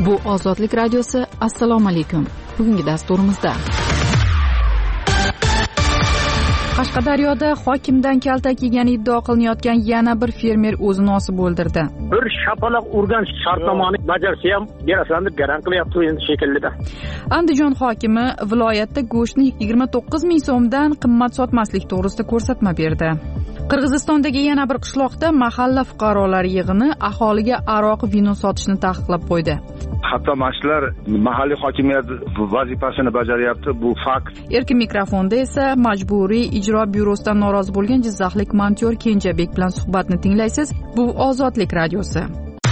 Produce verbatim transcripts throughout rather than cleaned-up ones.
Bu Ozodlik radiosi. Assalomu alaykum. Bugungi dasturimizda Qashqadaryoda hokimdan kaltak yegani iddio qilinayotgan yana bir fermer o'zini osib o'ldirdi. Bir shapaloq urgan shartnomani bajarsa ham berasan deb garant qilyapti endi shekillida. Andijon hokimi viloyatda go'shtni yigirma to'qqiz ming so'mdan qimmat sotmaslik to'g'risida ko'rsatma berdi. Qirg'izistondagi yana bir qishloqda mahalla fuqarolari yig'ini aholiga aroq, vino sotishni taqiqlab qo'ydi. Hatto mashlar mahalliy hokimiyat vazifasini bajaryapti, bu fakt. Erkin mikrofonda esa majburiy ijro byurosidan norozi bo'lgan jizzaxlik montyor Kenjabek bilan suhbatni tinglaysiz. Bu Ozodlik radiosi.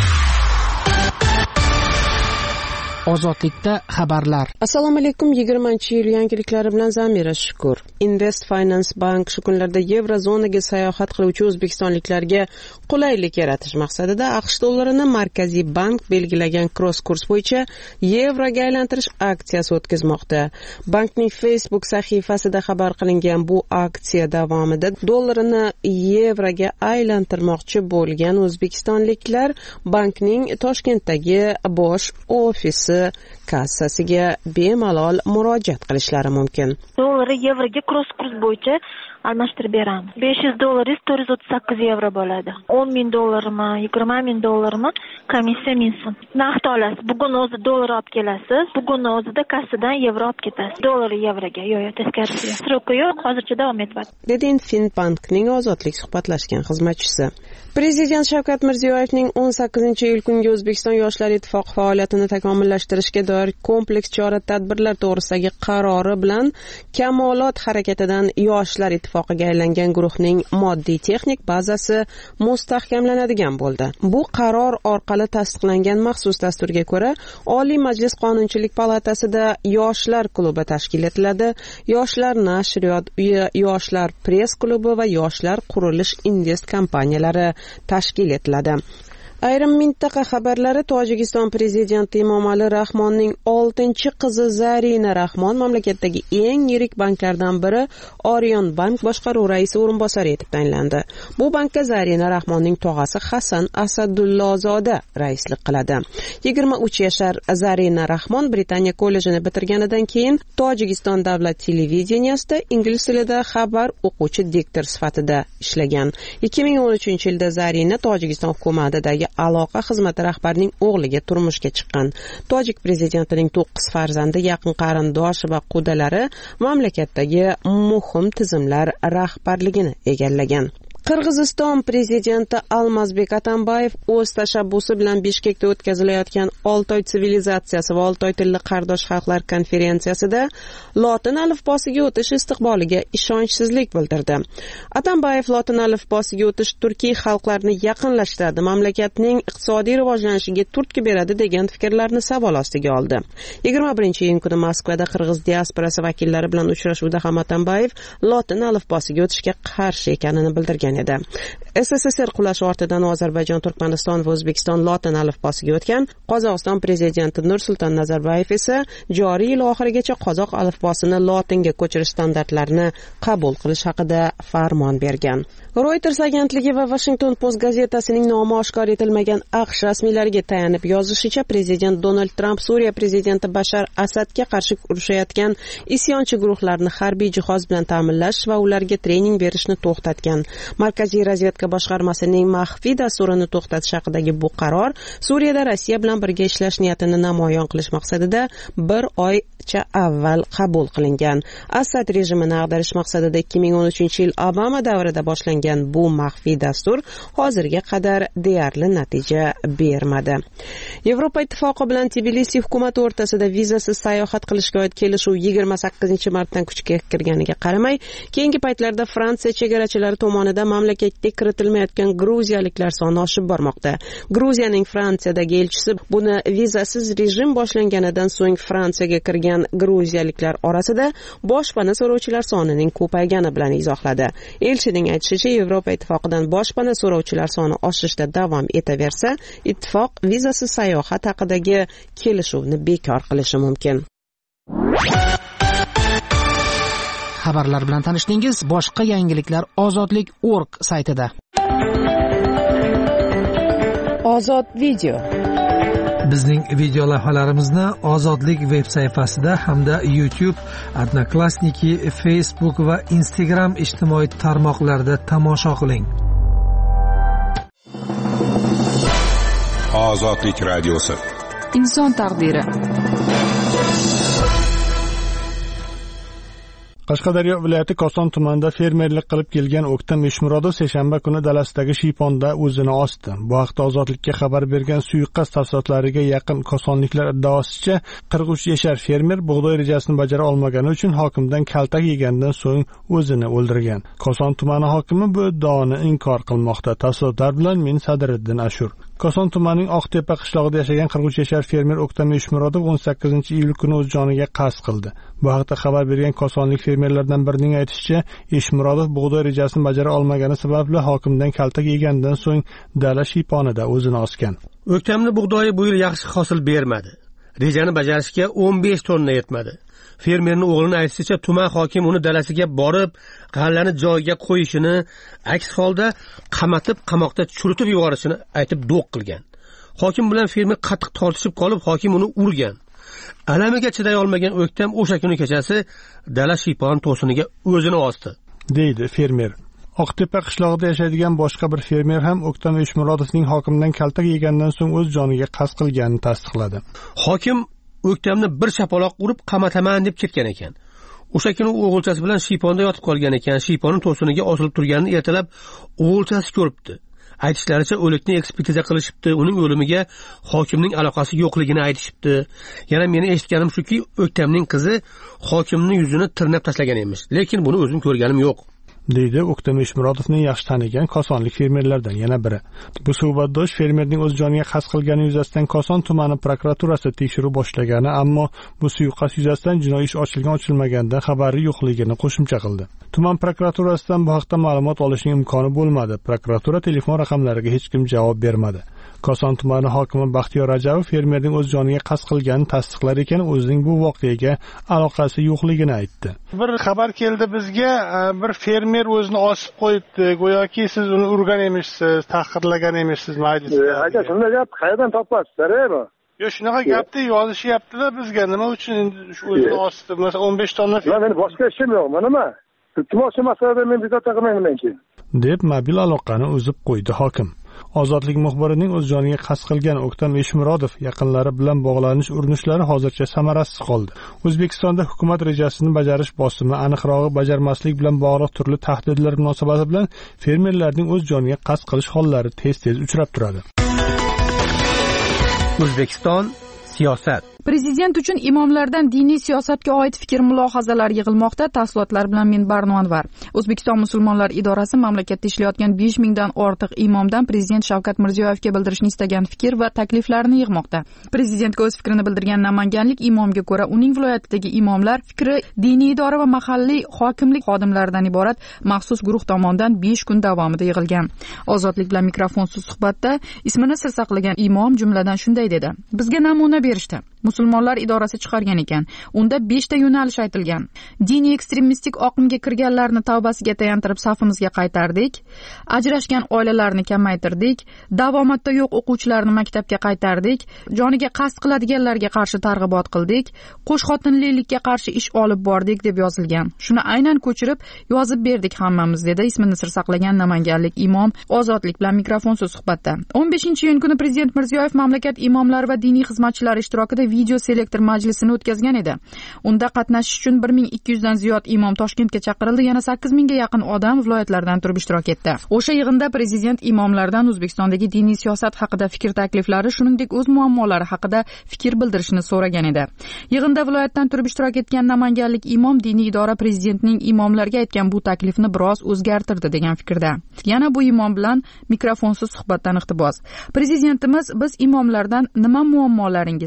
Ozodlikda xabarlar. Assalomu alaykum. yigirmanchi yil yangiliklari bilan Zamira Shukur. Invest Finance Bank shu kunlarda Yevrozonaga sayohat qiluvchi o'zbekistonliklarga qulaylik yaratish maqsadida AQSh dollarini Markaziy bank belgilagan cross kurs bo'yicha yevroga aylantirish aksiyasi o'tkazmoqda. Bankning Facebook sahifasida xabar qilingan bu aksiya davomida dollarini yevroga aylantirmoqchi bo'lgan o'zbekistonliklar bankning Toshkentdagi bosh ofisi kassasiga bemalol murojaat qilishlari mumkin. Dollari yevroga cross kurs bo'yicha almashtirib beramiz. besh yuz dollaringiz to'rt yuz o'ttiz sakkiz yevro bo'ladi. o'n ming dollarmi, yigirma ming dollarmi komissiya ming so'm. Naqd olasiz. Bugun o'zi dollar olib kelasiz. Bugun o'zida kassadan yevro olib ketasiz. Dollar yevroga, yo'q, yo'q, teskarisiga. Sroki yo'q, hozircha davom etyapti. Dedi Finbankning ozodlik suhbatlashgan xizmatchisi. Prezident Shavkat Mirziyoyevning o'n sakkizinchi iyul kungi O'zbekiston Yoshlar ittifoqi faoliyatini takomillashtirishga doir kompleks chora-tadbirlar to'g'risidagi qarori bilan Kamolot harakatidan Yoshlar ittifoqiga aylangan guruhning moddiy-texnik bazasi mustahkamlanadigan bo'ldi. Bu qaror orqali tasdiqlangan maxsus dasturga ko'ra Oliy Majlis Qonunchilik palatasida Yoshlar klubi tashkil etiladi. Yoshlar nashriyot uyi, Yoshlar press klubi va Yoshlar qurilish invest kompaniyalari tashkil etiladi. Ayrim mintaqa xabarlari. Tojikiston prezidenti Emomali Rahmonning oltinchi qizi Zarina Rahmon mamlakatdagi eng yirik banklardan biri Orion Bank boshqaruv raisi o'rinbosari etib tayinlandi. Bu bankka Zarina Rahmonning tog'asi Hasan Asadullazoda raislik qiladi. yigirma uch yashar Zarina Rahmon Britaniya kollejini bitirganidan keyin Tojikiston davlat televideniyasida ingliz tilida xabar o'quvchi diktor sifatida ishlagan. ikki ming o'n uchinchi yilda Zarina Tojikiston hukumatidagi aloqa xizmati rahbarining o'g'liga turmushga chiqqan. Tojik prezidentining to'qqiz farzandi, yaqin qarindoshi va qudalari mamlakatdagi muhim tizimlar rahbarligini egallagan. Qirg'iziston prezidenti Almazbek Atambayev o'z tashabbusi bilan Bishkekda o'tkazilayotgan Oltoy sivilizatsiyasi va Oltoy tilli qardosh xalqlar konferensiyasida lotin alifbosiga o'tish istiqboliga ishonchsizlik bildirdi. Atambayev lotin alifbosiga o'tish turkiy xalqlarni yaqinlashtiradi, mamlakatning iqtisodiy rivojlanishiga turtki beradi degan fikrlarni savol ostiga oldi. yigirma birinchi iyun kuni Moskvada qirg'iz diasporasi vakillari bilan uchrashuvda ham Atambayev lotin alifbosiga o'tishga qarshi ekanini bildirgan edi. S S S R qulashi ortidan Ozarbayjon, Turkmaniston va O'zbekiston lotin alifbosiga o'tgan. Qozog'iston prezidenti Nursulton Nazarboyev esa joriy yil oxirigacha qozoq alifbosini lotinga ko'chirish standartlarini qabul qilish haqida farmon bergan. Reuters agentligi va Washington Post gazetasining nomi oshkor etilmagan AQSh rasmiylariga tayanib yozishicha, prezident Donald Trump Suriya prezidenti Bashar Asadga qarshi urushayotgan isyonchi guruhlarni harbiy jihoz bilan ta'minlash va ularga trening berishni to'xtatgan. Markaziy razvedka boshqarmasining maxfiy dasturini to'xtatish haqidagi bu qaror Suriyada Rossiya bilan birga ishlash niyatini namoyon qilish maqsadida bir oycha avval qabul qilingan. Asad rejimini ag'darish maqsadida ikki ming o'n uchinchi yil Obama davrida boshlangan bu maxfiy dastur hozirga qadar deyarli natija bermadi. Yevropa ittifoqi bilan Tbilisi hukumati o'rtasida vizasiz sayohat qilishga oid kelishuv yigirma sakkizinchi martdan kuchga kirganiga qaramay, keyingi paytlarda Fransiya chegarachilari tomonidan mamlakatga kiritilmayotgan gruziyaliklar soni oshib bormoqda. Gruziyaning Fransiyadagi elchisi buni vizasiz rejim boshlanganidan so'ng Fransiyaga kirgan gruziyaliklar orasida boshpana so'rovchilar sonining ko'paygani bilan izohladi. Elchining aytishicha, Yevropa ittifoqidan boshpana so'rovchilar soni oshishda davom etaversa, ittifoq vizasiz sayohat haqidagi kelishuvni bekor qilishi mumkin. Xabarlar bilan tanishdingiz. Boshqa yangiliklar ozodlik nokta org saytida. Ozod video. Bizning video lavhalarimizni Ozodlik veb sayfasida hamda YouTube, Odnoklassniki, Facebook va Instagram ijtimoiy tarmoqlarida tomosha qiling. Ozodlik radiosi. Inson taqdiri. Qashqadaryo viloyati Koson tumanida fermerlik qilib kelgan O'ktam Eshmurodov seshanba kuni dalasidagi shiyponda o'zini osdi. Bu haqda Ozodlikka xabar bergan suiqasd tafsilotlariga yaqin kosonliklar iddaosicha qirq uch yashar fermer bug'doy rejasini bajara olmagani uchun hokimdan kaltak yegandan so'ng o'zini o'ldirgan. Koson tumani hokimi bu iddaoni inkor qilmoqda. Tafsilotlar bilan men Sadiriddin Ashur. Koson tumanining Oqtepa qishlog'ida yashagan qirq uch yashar fermer O'ktam Eshmurodov o'n sakkizinchi iyul kuni o'z joniga qasd qildi. Bu haqda xabar bergan kosonlik fermerlardan birining aytishicha, Eshmurodov bug'doy rejasini bajara olmagani sababli hokimdan kaltak yegandan so'ng dala shiyponida o'zini osgan. O'ktamning bug'doyi bu yil yaxshi hosil bermadi. Rejani bajarishga o'n besh tonna yetmadi. Fermerning o'g'lining aytishicha, tuman hokimi uni dalasiga borib, g'allani joyiga qo'yishini, aks holda qamatib, qamoqda churitib yuborishini aytib do'q qilgan. Hokim bilan fermer qattiq tortishib qolib, hokim uni urgan. Alamiga chiday olmagan O'ktam o'sha kuni kechasi dala shiypon to'siniga o'zini osdi, deydi fermer. Oqtepa qishlog'ida yashaydigan boshqa bir fermer ham O'ktam Eshmurodovning hokimdan kaltak yegandan so'ng o'z joniga qasd qilganini tasdiqladi. Hokim O'ktamni bir shapaloq urib qamataman deb ketgan ekan. O'sha kuni o'g'ilchasi bilan shiyponda yotib qolgan ekan. Shiyponning to'siniga osilib turganini ertalab o'g'ilchasi ko'ribdi. Aytishlaricha, o'likni ekspertiza qilishibdi, uning o'limiga hokimning aloqasi yo'qligini aytishibdi. Yana meni eshitganim shuki, O'ktamning qizi hokimning yuzini tirnab tashlagan emish, lekin buni o'zim ko'rganim yo'q, deydi O'ktam Eshmurodovning yaxshi tanigan kosonlik fermerlardan yana biri. Bu suhbatdosh fermerning o'z joniga qasd qilgani yuzasidan Koson tumani prokuraturasi tekshiruv boshlagani, ammo bu suiqasd yuzasidan jinoiy ish ochilgan ochilmaganda xabari yo'qligini qo'shimcha qildi. Tuman prokuraturasidan bu haqda ma'lumot olishning imkoni bo'lmadi. Prokuratura telefon raqamlariga hech kim javob bermadi. Koson tumani hokimi Baxtiyor Rajabov fermerning o'z joniga qasd qilganini tasdiqlar ekan, o'zining bu voqeaga aloqasi yo'qligini aytdi. Bir xabar keldi bizga, bir fermer o'zini osib qo'yibdi, go'yoki siz uni urgan emishsiz, tahqirlagan emishsiz, maydasiz. Aka, shunday gap qayerdan topasizlar, ey? Yo, shunaqa gapni yozishyapti-da bizga. Nima uchun endi shu o'zini osdi? Masalan, o'n besh tonna. Men boshqa ishim yo'q, nima? Iltimos masalada men bezovta qilmayman keyin, deb mobil aloqani uzib qo'ydi hokim. Ozodlik muxbirining o'z joniga qasd qilgan O'ktam Eshmurodov yaqinlari bilan bog'lanish urinishlari hozircha samarasiz qoldi. O'zbekistonda hukumat rejasini bajarish bosimi, aniqrog'i bajarmaslik bilan bog'liq turli tahdidlar munosabati bilan fermerlarning o'z joniga qasd qilish hollari tez-tez uchrab turadi. O'zbekiston siyosat. Prezident uchun imomlardan diniy siyosatga oid fikr mulohazalar yig'ilmoqda. Tafsilotlar bilan men Barno Anvar. O'zbekiston musulmonlar idorasi mamlakatda ishlayotgan besh mingdan ortiq imomdan prezident Shavkat Mirziyoyevga bildirishni istagan fikr va takliflarini yig'moqda. Prezidentga o'z fikrini bildirgan namanganlik imomga ko'ra, uning viloyatidagi imomlar fikri diniy idora va mahalliy hokimlik xodimlaridan iborat maxsus guruh tomonidan besh kun davomida yig'ilgan. Ozodlik bilan mikrofonsiz suhbatda ismini sir saqlagan imom jumladan shunday dedi: Bizga namuna berishdi. Musulmonlar idorasi chiqargan ekan. Unda beshta yo'nalish aytilgan. Diniy ekstremistik oqimga kirganlarni tavbasiga tayantirib safimizga qaytardik. Ajrashgan oilalarni kamaytirdik. Davomatda yo'q o'quvchilarni maktabga qaytardik. Joniga qasd qiladiganlarga qarshi targ'ibot qildik. Qo'shxotinlilikka qarshi ish olib bordik deb yozilgan. Shuni aynan ko'chirib yozib berdik hammamiz, dedi ismini sir saqlagan namanganlik imom Ozodlik bilan mikrofonsiz suhbatda. o'n beshinchi iyun kuni Prezident Mirziyoyev mamlakat imomlari va diniy xizmatchilari ishtirokida video selektor majlisini o'tkazgan edi. Unda qatnashish uchun bir ming ikki yuz dan ziyod imom Toshkentga chaqirildi, yana sakkiz mingga yaqin odam viloyatlardan turib ishtirok etdi. O'sha yig'inda prezident imomlardan O'zbekistondagi diniy siyosat haqida fikr takliflari, shuningdek o'z muammolari haqida fikr bildirishni so'ragan edi. Yig'inda viloyatdan turib ishtirok etgan namanganlik imom diniy idora prezidentning imomlarga aytgan bu taklifni biroz o'zgartirdi degan fikrda. Yana bu imom bilan mikrofonsiz suhbatdan iqtibos. Prezidentimiz biz imomlardan nima muammolaringiz, dardingiz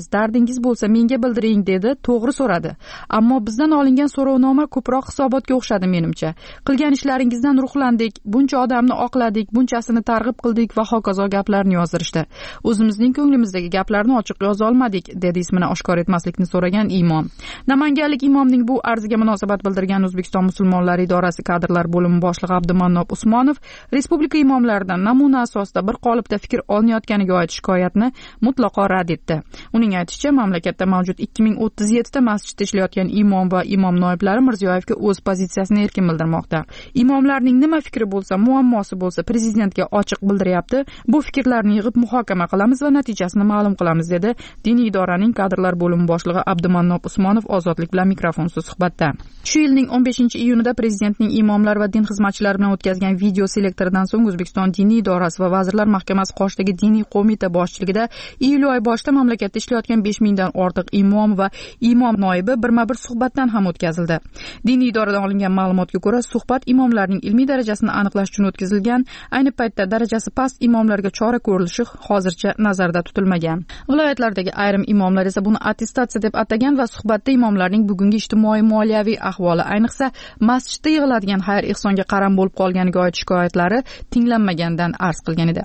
takliflaringiz bo'lsa menga bildiring dedi. To'g'ri so'radi. Ammo bizdan olingan so'rovnoma ko'proq hisobotga o'xshadi menimcha. Qilgan ishlaringizdan ruhlandik, buncha odamni oqladik, bunchasini targ'ib qildik va hokazo gaplarni yozdirishdi. O'zimizning ko'nglimizdagi gaplarni ochiq yoza olmadik, dedi ismini oshkor etmaslikni so'ragan imom. Namanganlik imomning bu arziga munosabat bildirgan O'zbekiston musulmonlari idorasi kadrlar bo'limi boshlig'i Abdumannob Usmonov respublika imomlaridan namuna asosida bir qolipda fikr olinayotganiga oid shikoyatni mutlaqo rad etdi. Uning aytishicha, mamlakatda mavjud ikki ming o'ttiz yetti ta masjidda ishlayotgan imom va imom noiblari Mirziyoyevga o'z pozitsiyasini erkin bildirmoqda. Imomlarning nima fikri bo'lsa, muammosi bo'lsa, prezidentga ochiq bildiryapti. Bu fikrlarni yig'ib muhokama qilamiz va natijasini ma'lum qilamiz, dedi diniy idoraning kadrlar bo'limi boshlig'i Abdumannob Usmonov Ozodlik bilan mikrofonsiz suhbatda. Shu yilning o'n beshinchi iyunida prezidentning imomlar va din xizmatchilari bilan o'tkazgan video selektoridan so'ng O'zbekiston diniy idorasi va vazirlar mahkamasi qoshidagi diniy qo'mita boshchiligida iyul oyi boshida mamlakatda ishlayotgan besh mingdan ortiq imom va imom noibi birma-bir suhbatdan ham o'tkazildi. Diniy idoradan olingan ma'lumotga ko'ra, suhbat imomlarning ilmiy darajasini aniqlash uchun o'tkazilgan. Ayni paytda darajasi past imomlarga chora ko'rilishi hozircha nazarda tutilmagan. Viloyatlardagi ayrim imomlar esa buni attestatsiya deb atagan va suhbatda imomlarning bugungi ijtimoiy moliyaviy ahvoli, ayniqsa masjidda yig'iladigan xayr-ehsonga qaram bo'lib qolganiga oid shikoyatlari tinglanmagandan arz qilgan edi.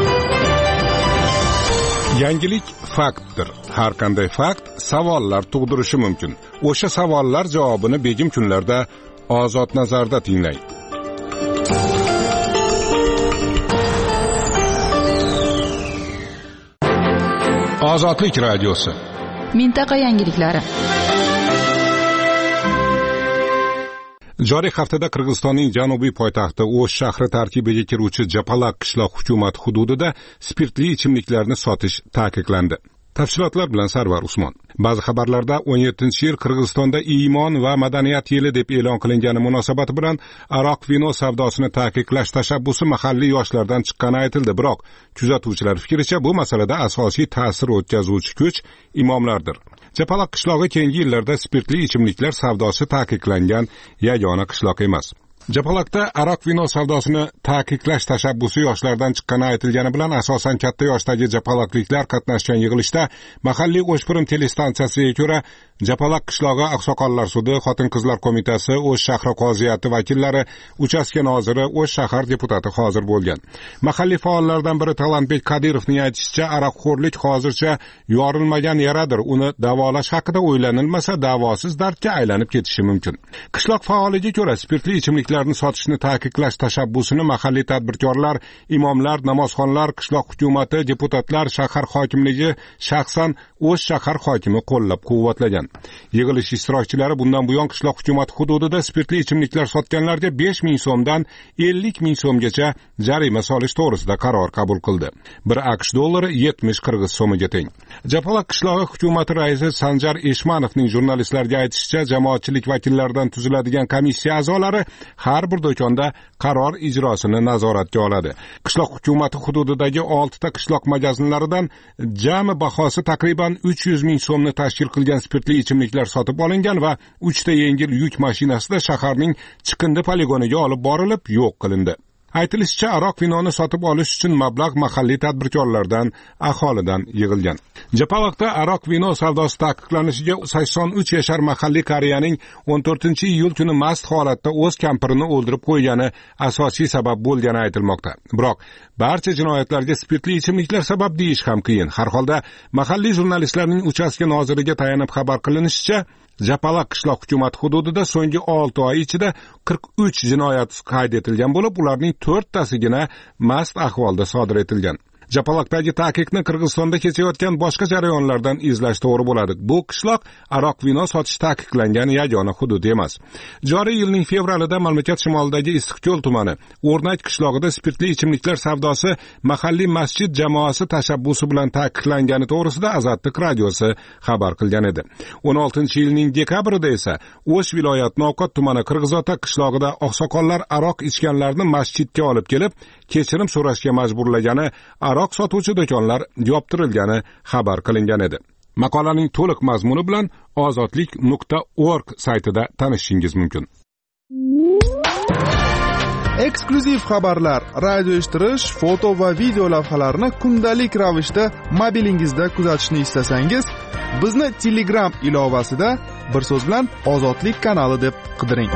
Yangilik faktdir. Har qanday fakt savollar tug'dirishi mumkin. O'sha savollar javobini begim kunlarda Ozod nazarda tinglang. Ozodlik radiosi. Mintaqa yangiliklari. Joriy haftada Qirg'izistonning janubiy poytaxti O'sh shahri tarkibiga kiruvchi Japalak qishloq hukumati hududida spirtli ichimliklarni sotish taqiqlandi. Tafsilotlar bilan Sarvar Usmon. Ba'zi xabarlarda o'n yettinchi yil Qirg'izistonda iymon va madaniyat yili deb e'lon qilingani munosabati bilan aroq vino savdosini taqiqlash tashabbusi mahalliy yoshlardan chiqqani aytildi. Biroq kuzatuvchilar fikricha bu masalada asosiy ta'sir o'tkazuvchi kuch imomlardir. Japalak qishlog'i keyingi yillarda spirtli ichimliklar savdosi taqiqlangan yagona qishloq emas. Japalakda aroq vino savdosini taqiqlash tashabbusi yoshlardan chiqqani aytilgani bilan asosan katta yoshdagi japalakliklar qatnashgan yig'ilishda mahalliy O'shpirim telestansiyasiga ko'ra Japalak qishlog'i Oqsoqollar sudi, Xotin-qizlar qo'mitasi, O'sh shahri qoziyati vakillari, uchastka noziri, O'sh shahar deputati hozir bo'lgan. Mahalliy faollardan biri Talantbek Qodirovning aytishicha, aroqxo'rlik hozircha yorilmagan yaradir. Uni davolash haqida o'ylanilmasa, davosiz dardga aylanib ketishi mumkin. Qishloq faoliga ko'ra spirtli ichimliklarni sotishni taqiqlash tashabbusini mahalliy tadbirkorlar, imomlar, namozxonlar, qishloq hukumati, deputatlar, shahar hokimligi, shaxsan O'sh shahar hokimi qo'llab-quvvatlagan. Yig'ilish ishtirokchilari bundan buyon qishloq hukumati hududida spirtli ichimliklar sotganlarga besh ming so'mdan ellik ming so'mgacha jarima solish to'g'risida qaror qabul qildi. bir AQSh dollari yetmish qirg'iz so'miga teng. Japalak qishlog'i hukumati raisi Sanjar Eshmanovning jurnalistlarga aytishicha, jamoatchilik vakillaridan tuziladigan komissiya a'zolari har bir do'konda qaror ijrosini nazoratga oladi. Qishloq hukumati hududidagi olti ta qishloq magazinlaridan jami bahosi taqriban uch yuz ming so'mni tashkil qilgan spirtli ichimliklar sotib olingan va uch ta yengil yuk mashinasida shaharning chiqindi poligoniga olib borilib yo'q qilindi. Aytilishicha, aroq vinoni sotib olish uchun mablag' mahalliy tadbirkorlardan, aholidan yig'ilgan. Japalakda aroq vino savdosi taqiqlanishiga sakson uch yashar mahalliy qariyaning o'n to'rtinchi iyul kuni mast holatda o'z kampirini o'ldirib qo'ygani asosiy sabab bo'lgani aytilmoqda. Biroq barcha jinoyatlarga spirtli ichimliklar sabab deyish ham qiyin. Har holda mahalliy jurnalistlarning uchastka noziriga tayanib xabar qilinishicha, Japalak qishloq hukumati hududida so'nggi olti oy ichida qirq uch jinoyat qayd etilgan bo'lib, ularning to'rttasigina mast ahvolda sodir etilgan. Japalakdagi taqiqni Qirg'izistonda kechayotgan boshqa jarayonlardan izlash to'g'ri bo'ladi. Bu qishloq aroq vino sotish taqiqlangan yagona hudud emas. Joriy yilning fevralida mamlakat shimolidagi Issiqko'l tumani O'rnak qishlog'ida spirtli ichimliklar savdosi mahalliy masjid jamoasi tashabbusi bilan taqiqlangani to'g'risida Azadlik radiosi xabar qilgan edi. o'n oltinchi yilning dekabrida esa O'sh viloyat Novqot tumani Qirg'izota qishlog'ida oqsoqollar aroq ichganlarni masjidga olib kelib, kechirim so'rashga majburlagani, aroq sotuvchi do'konlar yoptirilgani xabar qilingan edi. Maqolaning to'liq mazmuni bilan ozodlik nuqta org saytida tanishishingiz mumkin. eksklyuziv xabarlar, radio eshittirish, foto va video lavhalarni kundalik ravishda mobilingizda kuzatishni istasangiz, bizni Telegram ilovasida bir so'z bilan Ozodlik kanali deb qidiring.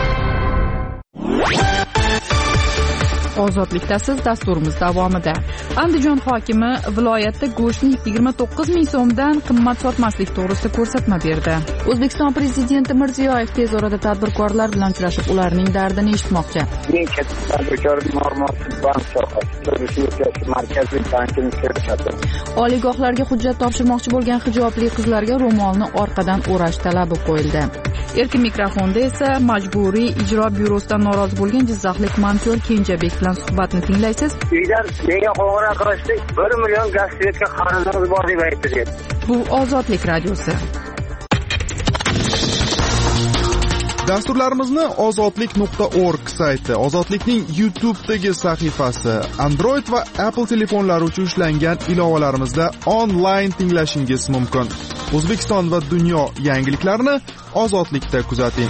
Ozodlikda siz dasturimiz davomida. Andijon hokimi viloyatda go'shtni yigirma to'qqiz ming so'mdan qimmat sotmaslik to'g'risida ko'rsatma berdi. O'zbekiston prezidenti Mirziyoyev tez orada tadbirkorlar bilan uchrashib, ularning dardini eshitmoqchi. Eng katta tadbirkor ma'lumot bank sohasida Respublika Markaziy bankini ko'rsatdi. Oliygohlarga hujjat topshirmoqchi bo'lgan hijobli qizlarga ro'molni orqadan o'rash talabi qo'yildi. Erkin mikrofonda esa majburiy ijro byurosidan norozi bo'lgan jizzaxlik mantyor Kenjabek bilan suhbatni tinglaysiz. Uydan menga qo'ng'iroq qilishdi, bir million gaz svetga qarzimiz bor deb aytdi. Bu Ozodlik radiosi. Dasturlarimizni ozodlik nuqta org sayti, Ozodlikning YouTube'dagi sahifasi, Android va Apple telefonlari uchun ishlangan ilovalarimizda onlayn tinglashingiz mumkin. O'zbekiston va dunyo yangiliklarini Ozodlikda kuzating.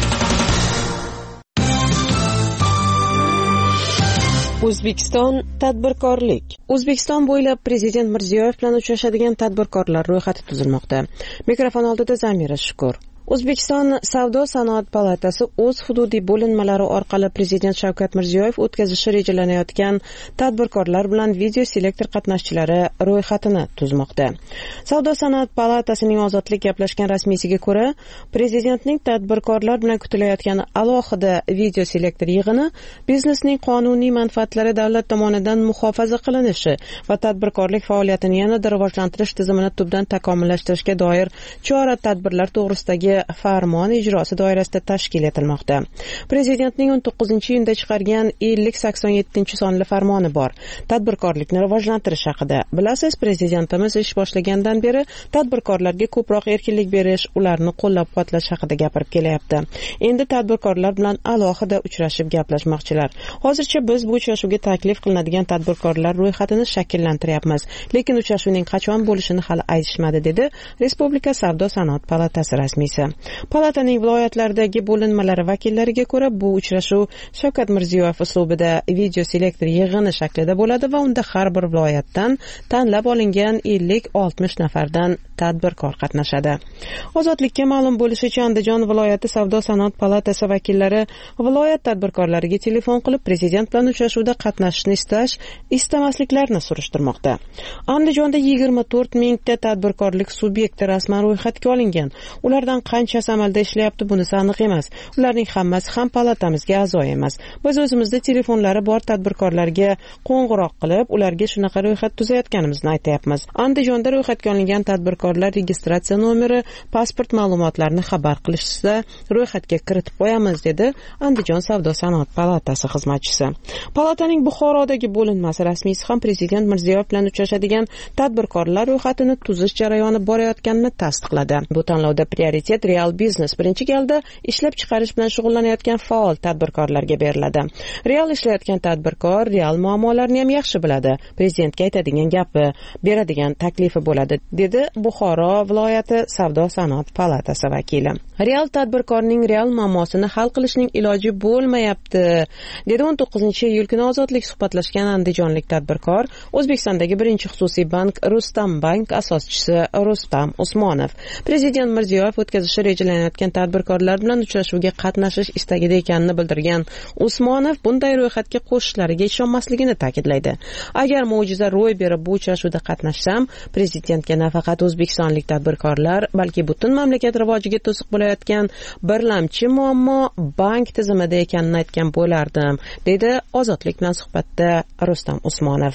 O'zbekiston tadbirkorlik. O'zbekiston bo'ylab Prezident Mirziyoyev bilan uchrashadigan tadbirkorlar ro'yxati tuzilmoqda. Mikrofon oldida Zamira Shukur. O'zbekiston Savdo-sanoat palatasi o'z hududiy bo'linmalari orqali Prezident Shavkat Mirziyoyev o'tkazishi rejalanayotgan tadbirkorlar bilan video selektor qatnashchilari ro'yxatini tuzmoqda. Savdo-sanoat palatasining Ozodlik gaplashgan rasmiysiga ko'ra, Prezidentning tadbirkorlar bilan kutilayotgan alohida video selektor yig'ini biznesning qonuniy manfaatlari davlat tomonidan muhofaza qilinishi va tadbirkorlik faoliyatini yanada rivojlantirish tizimini tubdan takomillashtirishga doir chora-tadbirlar to'g'risidagi farmon ijrosi doirasida tashkil etilmoqda. Prezidentning o'n to'qqizinchi iyunda chiqargan ellik sakson yettinchi sonli farmoni bor. Tadbirkorlikni rivojlantirish haqida. Bilasiz, prezidentimiz ish boshlagandan beri tadbirkorlarga ko'proq erkinlik berish, ularni qo'llab-quvvatlash haqida gapirib kelyapti. Endi tadbirkorlar bilan alohida uchrashib gaplashmoqchilar. Hozircha biz bu uchrashuvga taklif qilinadigan tadbirkorlar ro'yxatini shakllantiryapmiz, lekin uchrashuvning qachon bo'lishini hali aytishmadi, dedi Respublika Savdo-sanoat palatasi rasmiysi. Palataning viloyatlardagi bo'linmalari vakillariga ko'ra, bu uchrashuv Shavkat Mirziyoyev uslubida video selektor yig'ini shaklida bo'ladi va unda har bir viloyatdan tanlab olingan ellik oltmish nafardan tadbirkor qatnashadi. Ozodlikka ma'lum bo'lishicha, Andijon viloyati Savdo-sanoat palatasi vakillari viloyat tadbirkorlariga telefon qilib, prezident bilan uchrashuvda qatnashishni istash, istamasliklarini surishtirmoqda. Andijonda yigirma to'rt mingta tadbirkorlik subyekti rasman ro'yxatga olingan. Ulardan qanchasi amalda ishlayapti, bunisi aniq emas. Ularning hammasi ham palatamizga a'zo emas. Biz o'zimizda telefonlari bor tadbirkorlarga qo'ng'iroq qilib, ularga shunaqa ro'yxat tuzayotganimizni aytayapmiz. Andijonda ro'yxatga olingan tadbirkorlar registratsiya nomeri, pasport ma'lumotlarini xabar qilishsa, ro'yxatga kiritib qo'yamiz, dedi Andijon Savdo-sanoat palatasi xizmatchisi. Palataning Buxorodagi bo'linmasi rasmiysi ham Prezident Mirziyoyev bilan uchrashadigan tadbirkorlar ro'yxatini tuzish jarayoni borayotganini tasdiqladi. Bu tanlovda prioritet real biznes birinchi galda ishlab chiqarish bilan shug'ullanayotgan faol tadbirkorlarga beriladi. Real ishlayotgan tadbirkor real muammolarni ham yaxshi biladi. Prezidentga aytadigan gapi, beradigan taklifi bo'ladi, dedi Buxoro viloyati Savdo-sanoat palatasi vakili. Real tadbirkorning real muammosini hal qilishning iloji bo'lmayapti, dedi o'n to'qqizinchi iyul kuni Ozodlik suhbatlashgan andijonlik tadbirkor, O'zbekistondagi birinchi xususiy bank Rustam Bank asoschisi Rustam Usmonov. Prezident Mirziyoyev o'tkazishi rejalanayotgan tadbirkorlar bilan uchrashuvga qatnashish istagida ekanini bildirgan Usmonov bunday ro'yxatga qo'shishlariga ishonmasligini ta'kidlaydi. Agar mo'jiza ro'y berib bu uchrashuvda qatnashsam, prezidentga nafaqat o'zbekistonlik tadbirkorlar, balki butun mamlakat rivojiga to'siq bo'layotgan birlamchi muammo bank tizimida ekanini aytgan bo'lardim, dedi Ozodlik bilan suhbatda Rustam Usmonov.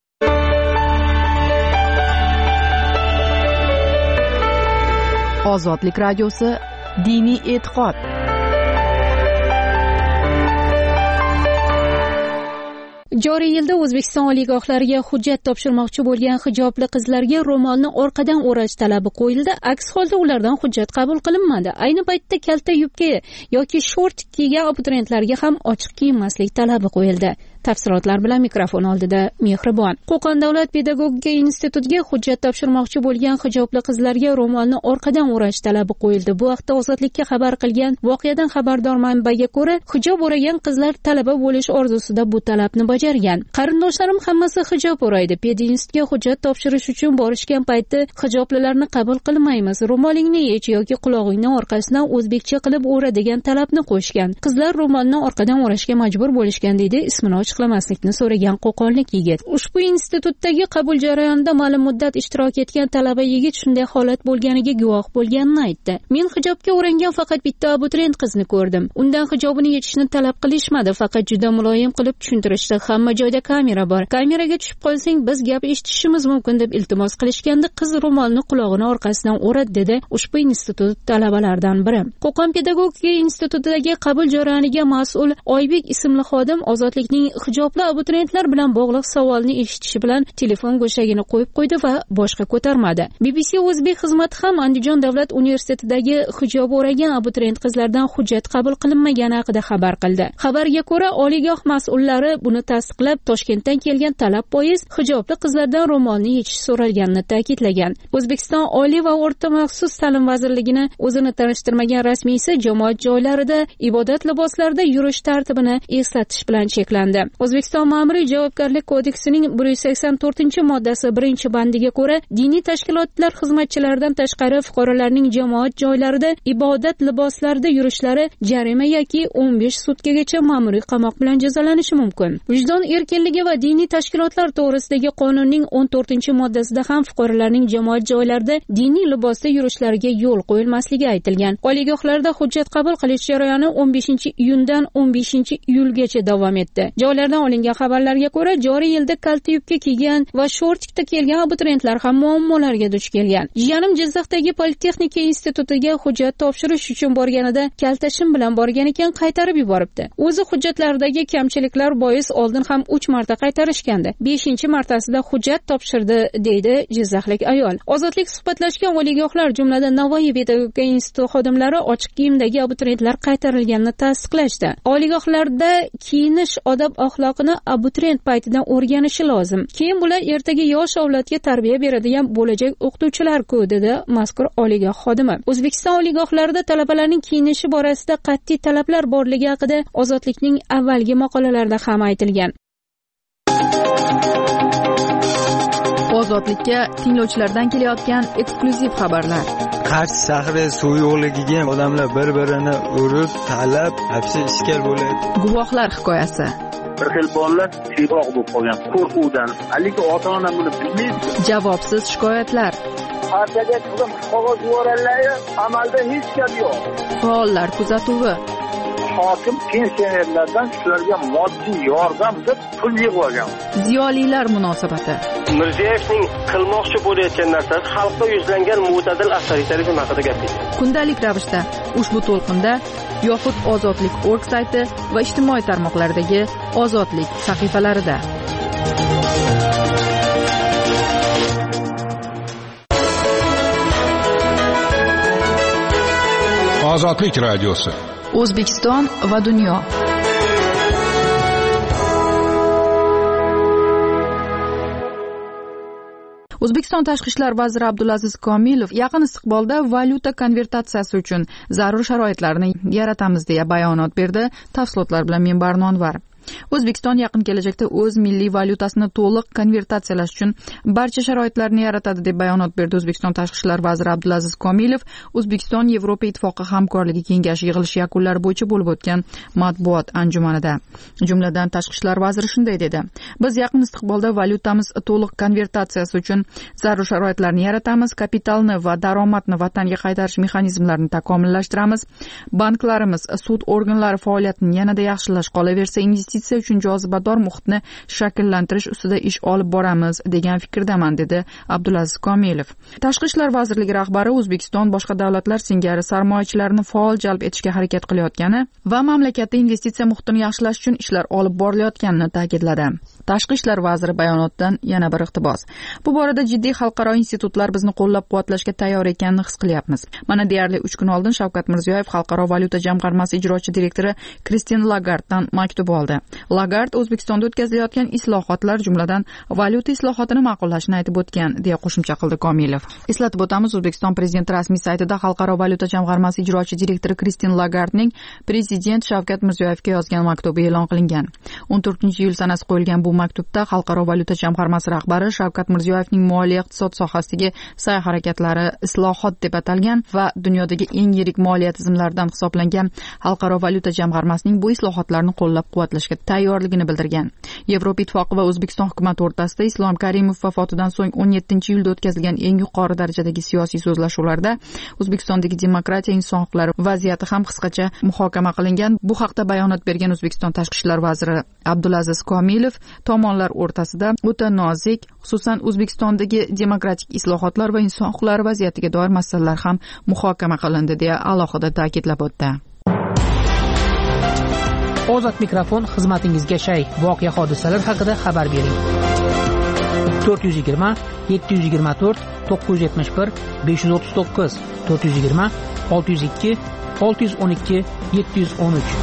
Ozodlik radiosi, diniy e'tiqod. Joriy yilda O'zbekiston oliygohlariga hujjat topshirmoqchi bo'lgan hijobli qizlarga ro'molni orqadan o'rash talabi qo'yildi. Aks holda ulardan hujjat qabul qilinmadi. Ayni paytda kalta yubka yoki short kiygan abituriyentlarga ham ochiq kiyinmaslik talabi qo'yildi. Tafsilotlar bilan mikrofon oldida Mehribon. Qo'qon davlat pedagogika institutiga hujjat topshirmoqchi bo'lgan hijobli qizlarga ro'molni orqadan o'rash talabi qo'yildi. Bu haqda Ozodlikka xabar qilgan voqeadan xabardor manbaga ko'ra, hijob o'ragan qizlar talaba bo'lish orzusida bu talabni bajargan. Qarindoshlarim hammasi hijob o'raydi. Pedinstitutga hujjat topshirish uchun borishgan paytda hijoblilarni qabul qilmaymiz. Ro'molingni yech yoki qulog'ingni orqasidan o'zbekcha qilib o'ra degan talabni qo'shgan. Qizlar ro'molni orqadan o'rashga majbur bo'lishgan deydi ismini ochiqlamaslikni so'ragan qo'qonlik yigit. Ushbu institutdagi qabul jarayonida ma'lum muddat ishtirok etgan talaba yigit shunday holat bo'lganiga guvoh bo'lganini aytdi. Men hijobga o'rangan faqat bitta abituriyent qizni ko'rdim. Undan hijobini yechishni talab qilishmadi, faqat juda muloyim qilib tushuntirishdi. Hamma joyda kamera bor. Kameraga tushib qolsang biz gap eshitishimiz mumkin deb iltimos qilishganda qiz ro'molni qulog'ini orqasidan o'radi dedi ushbu institut talabalaridan biri. Qo'qon pedagogika institutidagi qabul jarayoniga mas'ul Oybek ismli xodim Ozodlikning hijobli abituriyentlar bilan bog'liq savolni eshitishi bilan telefon go'shagini qo'yib qo'ydi va boshqa ko'tarmadi. B B C O'zbek xizmati ham Andijon davlat universitetidagi hijob o'ragan abituriyent qizlardan hujjat qabul qilinmagani haqida xabar qildi. Xabarga ko'ra, oliygoh mas'ullari buni tasdiqlab, Toshkentdan kelgan talab bois hijobli qizlardan ro'molni yechish so'ralganini ta'kidlagan. O'zbekiston Oliy va o'rta maxsus ta'lim vazirligini o'zini tanishtirmagan rasmiysi jamoat joylarida ibodat liboslarida yurish tartibini eslatish bilan cheklandi. O'zbekiston Ma'muriy javobgarlik kodeksining bir yuz sakson to'rtinchi moddasi birinchi bandiga ko'ra, diniy tashkilotlar xizmatchilaridan tashqari fuqarolarning jamoat joylarida ibodat liboslarida yurishlari jarima yoki o'n besh sutkagacha ma'muriy qamoq bilan jazolanishi mumkin. Vijdon erkinligi va diniy tashkilotlar to'g'risidagi qonunning o'n to'rtinchi moddasida ham fuqarolarning jamoat joylarida diniy libosda yurishlariga yo'l qo'yilmasligi aytilgan. Oliygohlarda hujjat qabul qilish jarayoni o'n beshinchi iyundan o'n beshinchi iyulgacha davom etdi. Joylardan olingan xabarlarga ko'ra, joriy yilda kalta yubka kiygan va shortikda kelgan abituriyentlar ham muammolarga duch kelgan. Jiyanim Jizzaxdagi Politexnika institutiga hujjat topshirish uchun borganida kaltashim bilan borgan ekan, qaytarib yuboribdi. O'zi hujjatlaridagi kamchiliklar bois oldin ham uch marta qaytarishgandi. beshinchi martasida hujjat topshirdi, deydi Jizzaxlik ayol. Ozodlik suhbatlashgan oliygohlar, jumladan Navoiy pedagogika instituti xodimlari ochiq kiyimdagi abituriyentlar qaytarilganini tasdiqlashdi. Oliygohlarda kiyinish odob axloqini abituriyent paytidan o'rganishi lozim. Keyin bular ertaga yosh avlodga tarbiya beradigan bo'lajak o'qituvchilar-ku, dedi mazkur oliygoh xodimi. O'zbekiston oliygohlarida talabalarning kiyinishi borasida qat'iy talablar borligi haqida Ozodlikning avvalgi maqolalarida ham aytilgan. Ozodlikka tinglovchilardan kelayotgan eksklyuziv xabarlar. Qarshi shahri suv yo'qligiga odamlar bir-birini urib, talab, hapsi ishkal bo'ladi. Guvohlar hikoyasi. Bir xil bolalar tiyroq bo'lib qolgan qo'rquvdan. Haligi ota-ona buni bilmaydi. Javobsiz shikoyatlar. Partiyaga chiqib qog'oz yuborganlar, amalda hech gap yo'q. Faollar kuzatuvi. Hokim pensionerlardan shularga moddiy yordam deb pul yig'ib olgan. Ziyolilar munosabati. Mirziyoyevning qilmoqchi bo'layotgan narsasi xalqqa yuzlangan mo'tadil avtoritarizm haqida gapirdi. Kundalik ravishda ushbu to'lqinda yoxud Ozodlik nokta org sayti va ijtimoiy tarmoqlardagi Ozodlik sahifalarida. Ozodlik radiosi. O'zbekiston va dunyo. O'zbekiston tashqi ishlar vaziri Abdulaziz Komilov yaqin istiqbolda valyuta konvertatsiyasi uchun zarur sharoitlarni yaratamiz deya bayonot berdi. Tafsilotlar bilan men Barnonvar. O'zbekiston yaqin kelajakda o'z milliy valyutasini to'liq konvertatsiyalash uchun barcha sharoitlarni yaratadi deb bayonot berdi O'zbekiston tashqi ishlar vaziri Abdulaziz Komilov O'zbekiston Yevropa ittifoqi hamkorligi kengashi yig'ilishi yakunlari bo'yicha bo'lib o'tgan matbuot anjumanida. Jumladan tashqi ishlar vaziri shunday dedi: "Biz yaqin istiqbolda valyutamiz to'liq konvertatsiyasi uchun zarur sharoitlarni yaratamiz, kapitalni va daromadni vatanga qaytarish mexanizmlarini takomillashtiramiz. Banklarimiz, sud organlari faoliyatini yanada yaxshilash, qolaversa investitsiya investitsiya uchun jozibador muhitni shakllantirish ustida ish olib boramiz degan fikrdaman, dedi Abdulaziz Komilov. Tashqi ishlar vazirligi rahbari O'zbekiston boshqa davlatlar singari sarmoyachilarni faol jalb etishga harakat qilayotgani va mamlakatda investitsiya muhitini yaxshilash uchun ishlar olib borilayotganini ta'kidladi. Tashqi ishlar vaziri bayonotidan yana bir iqtibos. Bu borada jiddiy xalqaro institutlar bizni qo'llab-quvvatlashga tayyor ekanini his qilyapmiz. Mana deyarli uch kun oldin Shavkat Mirziyoyev Xalqaro valyuta jamg'armasi ijrochi direktori Kristin Lagarddan maktub oldi. Lagard O'zbekistonda o'tkazilayotgan islohotlar, jumladan valyuta islohotini ma'qullashni aytib o'tgan, deya qo'shimcha qildi Komilov. Eslatib o'tamiz, O'zbekiston prezidenti rasmiy saytida Xalqaro valyuta jamg'armasi ijrochi direktori Kristin Lagardning prezident Shavkat Mirziyoyevga yozgan maktubi e'lon qilingan. o'n to'rtinchi iyul sanasi qo'yilgan bu maktubda Xalqaro valyuta jamg'armasi rahbari Shavkat Mirziyoyevning moliya iqtisod sohasidagi sa'y-harakatlari islohot deb atalgan va dunyodagi eng yirik moliya tizimlaridan hisoblangan Xalqaro valyuta jamg'armasining bu islohotlarni qo'llab-quvvatlashga tayyorligini bildirgan. Yevropa Ittifoqi va O'zbekiston hukumati o'rtasida Islom Karimov vafotidan so'ng o'n yettinchi iyulda o'tkazilgan eng yuqori darajadagi siyosiy so'zlashuvlarda O'zbekistondagi demokratiya, inson huquqlari vaziyati ham qisqacha muhokama qilingan. Bu haqda bayonot bergan O'zbekiston tashqi ishlar vaziri Abdulaziz Komilov tomonlar o'rtasida o'ta nozik, xususan O'zbekistondagi demokratik islohotlar va inson huquqlari vaziyatiga doir masalalar ham muhokama qilindi, deya alohida ta'kidlab o'tdi. Ozod mikrofon xizmatingizga shay. Voqea hodisalar haqida xabar bering. to'rt yuz yigirma yetti yuz yigirma to'rt to'qqiz yuz yetmish bir besh yuz o'ttiz to'qqiz to'rt yuz yigirma olti yuz ikki olti yuz o'n ikki yetti yuz o'n uch.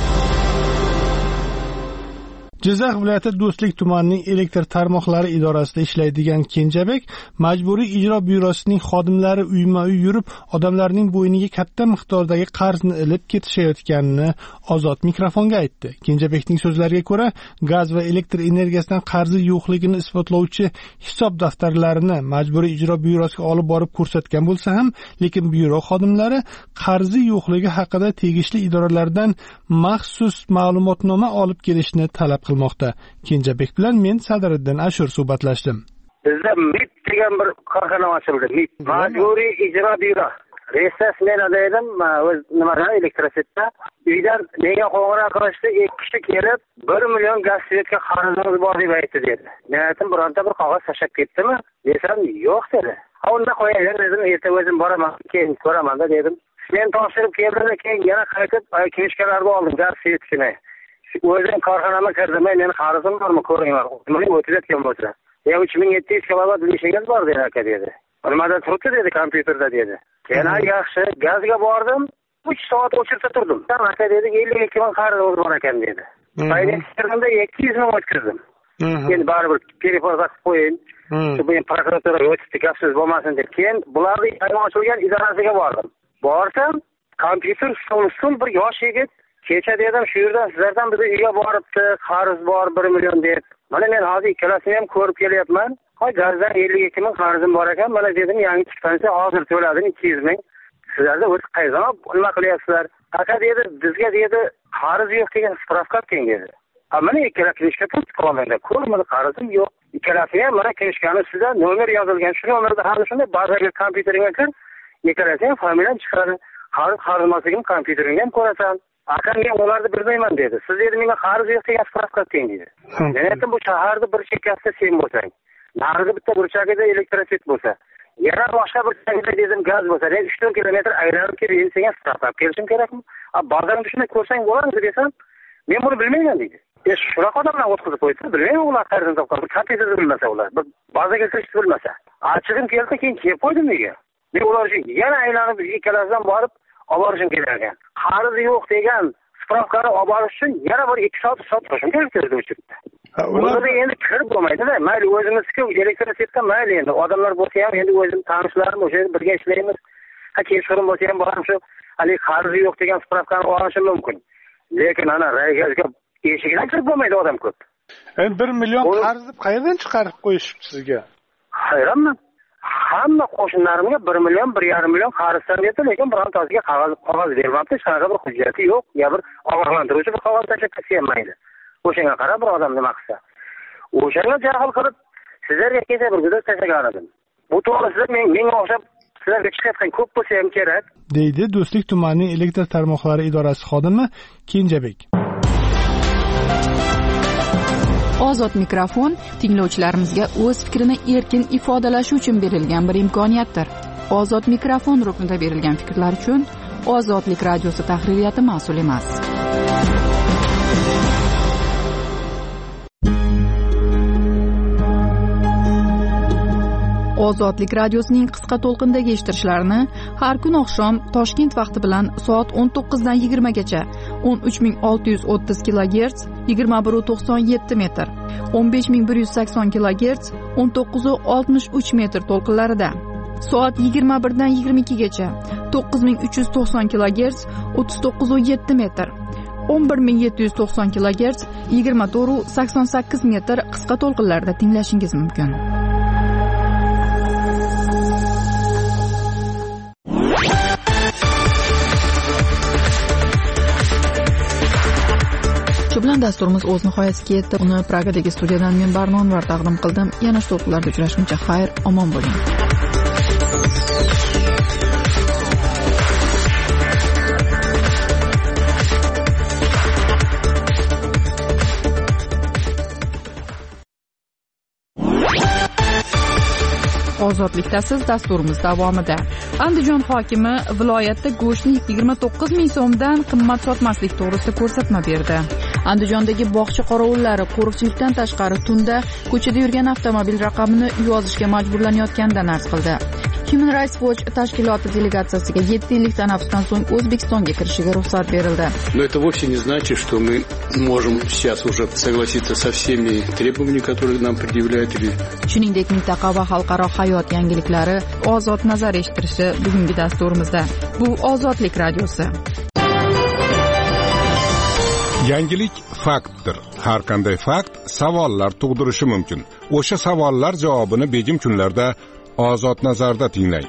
Jizzax viloyati Do'stlik tumanining elektr tarmoqlari idorasida ishlaydigan Kenjabek Majburiy ijro byurosining xodimlari uyma-uy yurib, odamlarning bo'yniga katta miqdordagi qarzni ilib ketishayotganini Ozod mikrofonga aytdi. Kenjabekning so'zlariga ko'ra, gaz va elektr energiyasidan qarzi yo'qligini isbotlovchi hisob daftarlarini Majburiy ijro byurosiga olib borib ko'rsatgan bo'lsa ham, lekin byuro xodimlari qarzi yo'qligi haqida tegishli idoralardan maxsus ma'lumotnoma olib kelishni talab qildi. Kenjabek bilan men Sadriddin Ashur suhbatlashdim. Bizda M I P degan bir korxona ochildi. M I P Majburiy ijro byuro. Resurs men edim, o'z nimadan elektrositda. Uydan menga qo'ng'iroq qilishdi, ikki kishi kelib bir million gaz svetga qarzimiz bor deb aytdi dedi. Men aytdim, bironta bir qog'oz tashlab ketdimi? Desam, yo'q dedi. Ha, unda qo'yaver dedim, erta o'zim boraman, keyin ko'raman dedim. Men topshirib keldim, keyin yana qaytib kechgalarga oldim gaz svetini. O'zim korxonama kirdim, men qarzim bormi ko'ringlar. Nima o'tib ketgan bo'lsa. Ya uch ming yetti yuz kilovat lishingiz bor dedi aka dedi. Nimada turibdi dedi, kompyuterda dedi. Keyin yaxshi, gazga bordim, uch soat o'chirsa turdim. Aka dedi, ellik ikki ming qarzimiz bor ekan dedi. Faynansiyarimda ikki yuz ming o'tkazdim. Keyin baribir telefon qilib qo'ying. Shu bilan prokuratura o'tibdi, gapsiz bo'lmasin deb. Keyin bularning yangi ochilgan idorasiga bordim. Borsam, kompyuter sul bir yosh yigit kecha dedim, shu yerdan sizlardan bizni uyga boribdi, qarz bor bir million deb. Mana men hozir ikkalasini ham ko'rib kelyapman. Qo'y gazdan ellik ikki ming qarzim bor ekan. Mana dedim, yangi chiqqancha hozir to'ladim ikki yuz ming. Sizlarda o'z qayzon nima qilyapsizlar? Aka dedi, bizga dedi, qarz yo'q degan spravka king dedi. Mana ikkala knishka turibdi qo'limda. Ko'rmadi, qarzim yo'q. Ikkalasi ham mana knishkani ustida nomer yozilgan. Shu nomerda har shunday bazaviy kompyuteringga kir, ikkalasi ham familiyam chiqadi. Qarz qarzmasligim kompyuteringga ham ko'rasan. Aka men ularni bilmayman dedi. Siz dedi, menga qarz yo'q degan spravka king dedi. Men aytdim, bu shaharda bir chekkasida sen bo'lsang, narida bitta burchagida elektrosit bo'lsa, yana boshqa bir chekkasida dedim gaz bo'lsa, men uch to'rt kilometr aylanib kelib senga spravka kelishim kerakmi? A bozorni shunday ko'rsang bo'ladimi desam, men buni bilmayman dedi. E shunaqa odamlar o'tkazib qo'ysa, bilmayman ular qarzini topgan, kompyuterda bilmasa ular, bir bazaga kirishni bilmasa. Achig'im kelsa keyin kelib qo'ydim nega? Men ular uchun yana aylanib ikkalasidan borib olishim kerak ekan. Qarzi yo'q degan spravkani olish uchun yana bir ikki soat soat turishim kerak edi o'chiribdi. Ularda endi kirib bo'lmaydi-da. Mayli o'zimizga elektrositga mayli endi odamlar bo'lsa ham endi o'zim tanishlarim o'sha yerda birga ishlaymiz. Ha kechirim bo'lsa ham boram shu hali qarzi yo'q degan spravkani olishim mumkin. Lekin ana raygazga eshigidan kirib bo'lmaydi odam ko'p. Endi bir million qarz deb qayerdan chiqarib qo'yishibdi sizga? Hayronman. Hamma qo'shnilarimga bir million, bir yarim million qarzdan berdi, lekin birontasiga qog'oz qog'oz bermabdi, shunaqa bir hujjati yo'q, ya bir ogohlantiruvchi bir qog'oz tashlab ketmaydi. O'shanga qarab bir odam nima qilsa. O'shanga jahl qilib sizlarga kecha bir guzar tashlagan edim. Bu to'g'risida men menga o'xshab sizlarga chiqayotgan ko'p bo'lsa ham kerak, deydi Do'stlik tumanining elektr tarmoqlari idorasi xodimi Kenjabek. Ozod mikrofon tinglovchilarimizga o'z fikrini erkin ifodalashi uchun berilgan bir imkoniyatdir. Ozod mikrofon ruknida berilgan fikrlar uchun Ozodlik radiosi tahririyati mas'ul emas. Ozodlik radiosining qisqa to'lqindagi eshittirishlarini har kun oqshom Toshkent vaqti bilan soat o'n to'qqiz dan yigirma gacha o'n uch ming olti yuz o'ttiz kilogerts yigirma bir nuqta to'qson yetti metr, o'n besh ming bir yuz sakson kilogerts o'n to'qqiz nuqta oltmish uch metr to'lqinlarida, soat yigirma bir dan yigirma ikki gacha to'qqiz ming uch yuz to'qson kilogerts o'ttiz to'qqiz nuqta yetti metr, o'n bir ming yetti yuz to'qson kilogerts yigirma to'rt nuqta sakson sakkiz metr qisqa to'lqinlarda tinglashingiz mumkin. Shu bilan dasturimiz o'z nihoyasiga yetdi. Uni Pragadagi studiyadan men Barno Anvar taqdim qildim. Yana shu to'lqinlarda uchrashguncha xayr, omon bo'ling. Ozodlikda siz dasturimiz davomida. Andijon hokimi viloyatda go'shtni yigirma to'qqiz ming so'mdan qimmat sotmaslik to'g'risida ko'rsatma berdi. Andijondagi bog'cha qorovullari qo'riqchilikdan tashqari tunda ko'chada yurgan avtomobil raqamini yozishga majburlanayotganidan arz qildi. Human Rights Watch tashkiloti delegatsiyasiga yetti yillik tanaffusdan so'ng O'zbekistonga kirishiga ruxsat berildi. Но это вовсе не значит, что мы можем сейчас уже согласиться со всеми требованиями, которые нам предъявляют. Shuningdek, mintaqa va xalqaro hayot yangiliklari, ozod nazar eshittirishi bugungi dasturimizda. Bu Ozodlik radiosi. Yangilik faktdir. Har qanday fakt savollar tug'dirishi mumkin. O'sha savollar javobini begim kunlarda Ozod nazarda tinglang.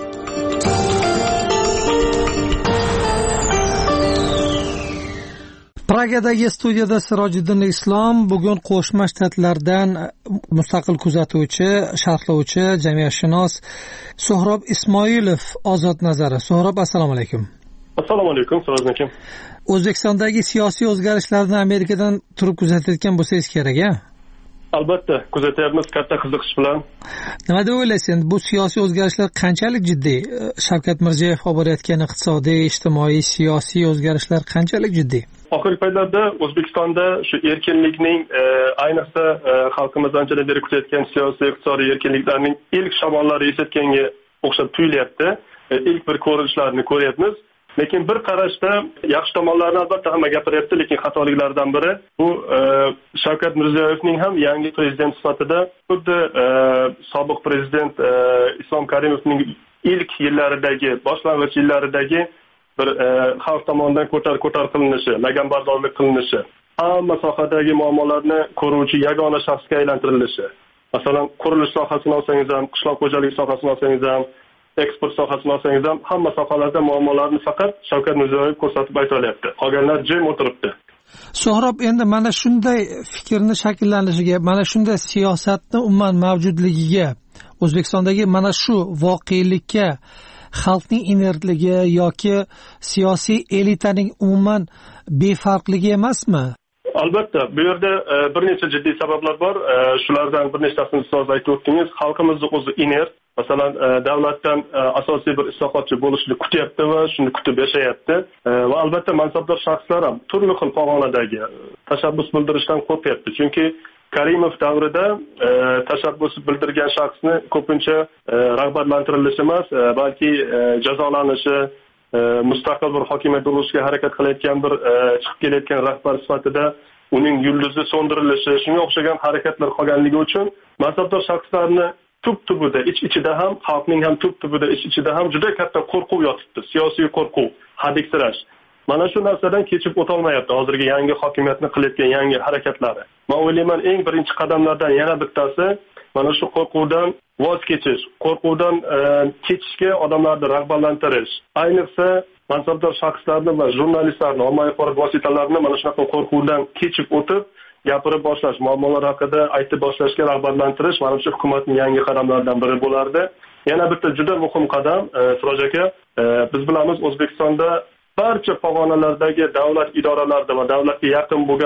Pragadagi studiyada Sirojiddin Islom bugun Qo'shma Shtatlardan mustaqil kuzatuvchi, sharhlovchi, jamiyatshunos So'hrob Ismoilov Ozod nazari. So'hrob, assalomu alaykum. Assalomu alaykum, Sirojiddin aka. O'zbekistondagi siyosiy o'zgarishlarni Amerikadan turib kuzatayotgan bo'lsangiz kerak-a? Albatta, kuzatyapmiz katta qiziqish bilan. Nima deb o'ylaysiz? Bu siyosiy o'zgarishlar qanchalik jiddiy? Shavkat Mirziyoyev olib borayotgan iqtisodiy, ijtimoiy, siyosiy o'zgarishlar qanchalik jiddiy? Oxirgi paytlarda O'zbekistonda shu erkinlikning, ayniqsa xalqimiz anchadan beri kutayotgan siyosiy, iqtisodiy erkinliklarning ilk shamollari esayotganga o'xshab tuyulyapti. İlk bir ko'rinishlarni ko'ryapmiz. Lekin bir qarashda yaxshi tomonlarni albatta hamma gapiryapti, lekin xatoliklardan biri bu e, Shavkat Mirziyoyevning ham yangi prezident sifatida xuddi e, sobiq prezident e, Islom Karimovning ilk yillaridagi, boshlang'ich yillaridagi bir e, xalq tomonidan ko'tar ko'tar qilinishi, laganbardorlik qilinishi, hamma sohadagi muammolarni ko'ruvchi yagona shaxsga aylantirilishi. Masalan, qurilish sohasini olsangiz ham, qishloq xo'jaligi sohasini olsangiz ham, eksport sohasini olsangiz ham, hamma sohalarda muammolarni faqat Shavkat Mirziyoyev ko'rsatib ayta olyapti. Qolganlar jim o'tiribdi. So'hrob, endi mana shunday fikrni shakllanishiga, mana shunday siyosatni umuman mavjudligiga, O'zbekistondagi mana shu voqelikka xalqning inertligi yoki siyosiy elitaning umuman befarqligi emasmi? Albatta, bu yerda e, bir necha jiddiy sabablar bor. E, shulardan bir nechtasini siz aytib o'tdingiz. Xalqimizning o'zi inert. Masalan, e, davlatdan e, asosiy bir islohotchi bo'lishni kutyapti va shuni kutib yashayapti. E, va albatta mansabdor shaxslar ham turli xil pog'onadagi tashabbus bildirishdan qo'rqyapti. Chunki Karimov davrida e, tashabbus bildirgan shaxsni ko'pincha e, rag'batlantirilishi emas, e, balki e, jazolanishi, e, mustaqil bir hokimiyat bo'lishga harakat qilayotgan bir e, chiqib kelayotgan rahbar sifatida uning yulduzi so'ndirilishi, shunga o'xshagan harakatlar qolganligi uchun mansabdor shaxslarni tub-tubida, ich-ichida ham, xalqning ham tub-tubida, ich-ichida ham juda katta qo'rquv yotibdi, siyosiy qo'rquv, hadiksirash. Mana shu narsadan kechib o'tolmayapti hozirgi yangi hokimiyatni qilayotgan yangi harakatlari. Men o'ylayman, eng birinchi qadamlardan yana bittasi mana shu qo'rquvdan voz kechish, qo'rquvdan e, kechishga odamlarni rag'batlantirish. Ayniqsa mansabdor shaxslarni va jurnalistlarni, ommaviy axborot vositalarini mana shunaqa qo'rquvdan kechib o'tib gapirib boshlash, muammolar haqida aytib boshlashga rag'batlantirish mana shu hukumatning yangi qadamlaridan biri bo'lardi. Yana bitta juda muhim qadam, e, Siroj aka, e, biz bilamiz O'zbekistonda barcha pog'onalardagi davlat idoralarida va davlatga yaqin bo'lgan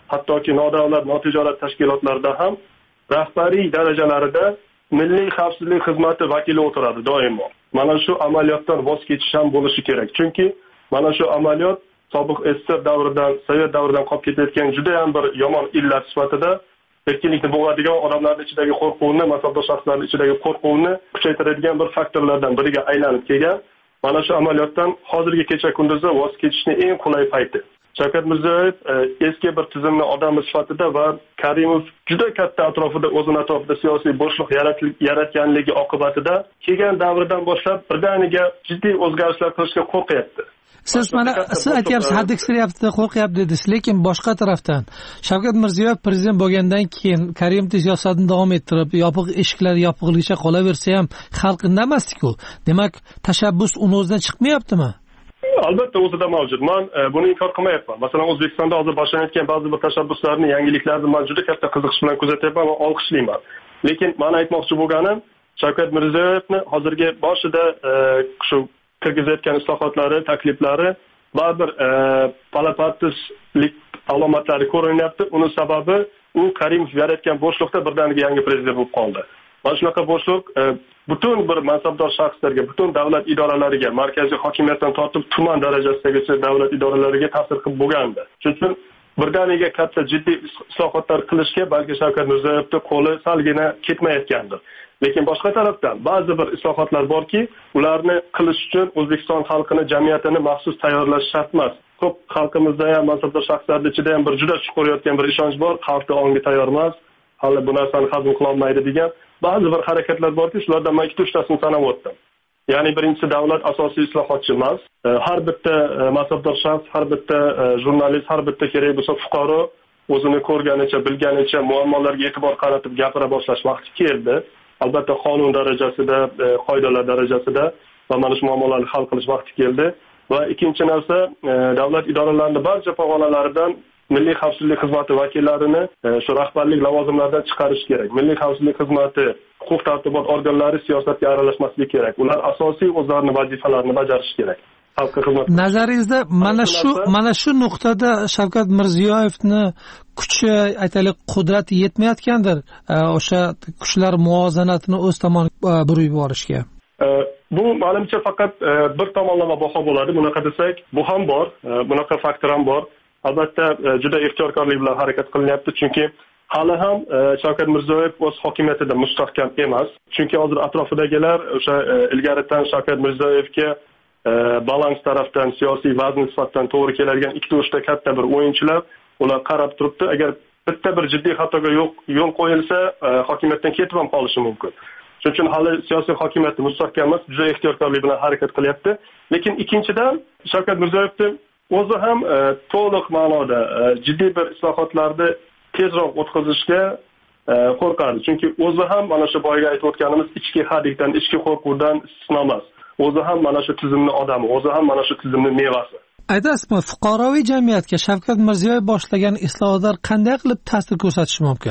hattoki nodavlat notijorat tashkilotlarda ham rahbariy darajalarida milliy xavfsizlik xizmati vakili o'tiradi doimo. Mana shu amaliyotdan voz kechish ham bo'lishi kerak. Chunki mana shu amaliyot sobiq S S S R davridan, Sovet davridan qolib ketayotgan juda ham bir yomon illat sifatida erkinlikni bo'g'adigan odamlarning ichidagi qo'rquvni, mansabdor shaxslarning ichidagi qo'rquvni kuchaytiradigan bir faktorlardan biriga aylanib kelgan. Mana shu amaliyotdan hozirgi kecha kunduzda voz kechishning eng qulay payti. Shavkat Mirziyoyev eski bir tizimni odami sifatida va Karimov juda katta atrofida o'zini atrofida siyosiy bo'shliq yaratganligi oqibatida kelgan davridan boshlab birdaniga jiddiy o'zgarishlar qilishga qo'rqyapti. Siz mana siz aytyapsiz, haddiksiryapti, qo'rqyapti dedingiz, lekin boshqa tarafdan Shavkat Mirziyoyev prezident bo'lgandan keyin Karimov siyosatini davom ettirib, yopiq eshiklar yopiqligicha qolaversa ham xalq indamasdi-ku. Demak, tashabbus uni o'zidan chiqmayaptimi? Albatta o'zida mavjud. Men buni inkor qilmayapman. Masalan, O'zbekistonda hozir boshlanayotgan ba'zi bir tashabbuslarni, yangiliklarni men juda katta qiziqish bilan kuzatyapman va olqishlayman. Lekin men aytmoqchi bo'lganim, Shavkat Mirziyoyevni hozirgi boshida shu kirgizayotgan islohotlari, takliflari baribir palapatislik alomatlari ko'rinyapti. Uning sababi u Karimov yaratgan bo'shliqda birdaniga yangi prezident bo'lib qoldi. Mana shunaqa bo'shliq butun bir mansabdor shaxslarga, butun davlat idoralariga, markaziy hokimiyatdan tortib tuman darajasidagi davlat idoralariga ta'sir qilib bo'lgandi. Shuning uchun birdaniga katta jiddiy islohotlar qilishga balki Shavkat Mirziyoyevning qo'li salgina ketmayotgandir. Lekin boshqa tarafdan ba'zi bir islohotlar borki, ularni qilish uchun O'zbekiston xalqini, jamiyatini maxsus tayyorlash shart emas. Ko'p xalqimizda ham mansabdor shaxslarning ichida ham bir juda chuqur yotgan bir ishonch bor, xalqni ongi tayyor emas, hali bu narsani hazm qila olmaydi degan ba'zi bir harakatlar borki, shulardan men ikkita uchtasini sanab o'tdim. Ya'ni birinchisi, davlat asosiy islohotchi emas. Har bitta mansabdor shaxs, har bitta jurnalist, har bitta kerak bo'lsa fuqaro o'zini ko'rganicha, bilganicha muammolarga e'tibor qaratib gapira boshlash vaqti keldi. Albatta qonun darajasida, qoidalar darajasida va mana shu muammolarni hal qilish vaqti keldi. Va ikkinchi narsa, davlat idoralarining barcha pog'onalaridan Milliy xavfsizlik xizmati vakillarini shu rahbarlik lavozimlaridan chiqarish kerak. Milliy xavfsizlik xizmati, huquq tartibot organlari siyosatga aralashmasligi kerak. Ular asosiy o'zlarining vazifalarini bajarishi kerak. Xalqqa xizmat. Nazaringizda mana shu mana shu nuqtada Shavkat Mirziyoyevni kuchi, aytaylik, qudrati yetmayotgandir. O'sha kuchlar muvozanatini o'z tomoniga burib yuborishga. Bu menimcha faqat bir tomonlama baho bo'ladi. Bunaqa desak, bu ham bor, bunaqa faktor ham bor. Albatta juda ehtiyotkorlik bilan harakat qilinyapti, chunki hali ham Shavkat Mirziyoyev o'z hokimiyatida mustahkam emas. Chunki hozir atrofidagilar o'sha ilgaridan Shavkat Mirziyoyevga balans tarafdan, siyosiy vazn sifatdan to'g'ri keladigan ikkita uchta katta bir o'yinchilar, ular qarab turibdi. Agar bitta bir jiddiy xatoga yo'l qo'yilsa, hokimiyatdan ketib ham qolishi mumkin. Shuning uchun hali siyosiy hokimiyatni mustahkam emas, juda ehtiyotkorlik bilan harakat qilyapti. Lekin ikkinchidan Shavkat Mirziyoyevning o'zi ham to'liq ma'noda jiddiy bir islohotlarni tezroq o'tkazishga qo'rqadi. Chunki o'zi ham mana shu boyga aytib o'tganimiz ichki hadikdan, ichki qo'rquvdan istisno emas. O'zi ham mana shu tizimning odami, o'zi ham mana shu tizimning mevasi. Aytasizmi, fuqaroviy jamiyatga Shavkat Mirziyoyev boshlagan islohotlar qanday qilib ta'sir ko'rsatishi mumkin?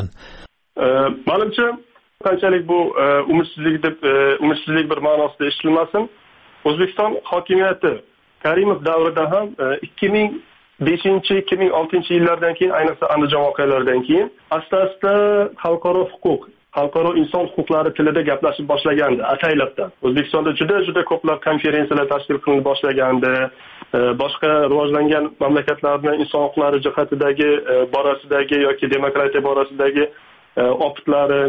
Menimcha qanchalik bu umidsizlik deb umidsizlik bir ma'nosida eshitilmasin, O'zbekiston hokimiyati Karimov davrida ham ikki ming beshinchi ikki ming oltinchi yillardan keyin, ayniqsa Andijon voqealaridan keyin asta-asta xalqaro huquq, xalqaro inson huquqlari tilida gaplashib boshlagandi ataylabdan. O'zbekistonda juda-juda ko'plab konferensiyalar tashkil qilinib boshlagandi. Boshqa rivojlangan mamlakatlarning inson huquqlari jihatidagi borasidagi yoki demokratiya borasidagi opitlari,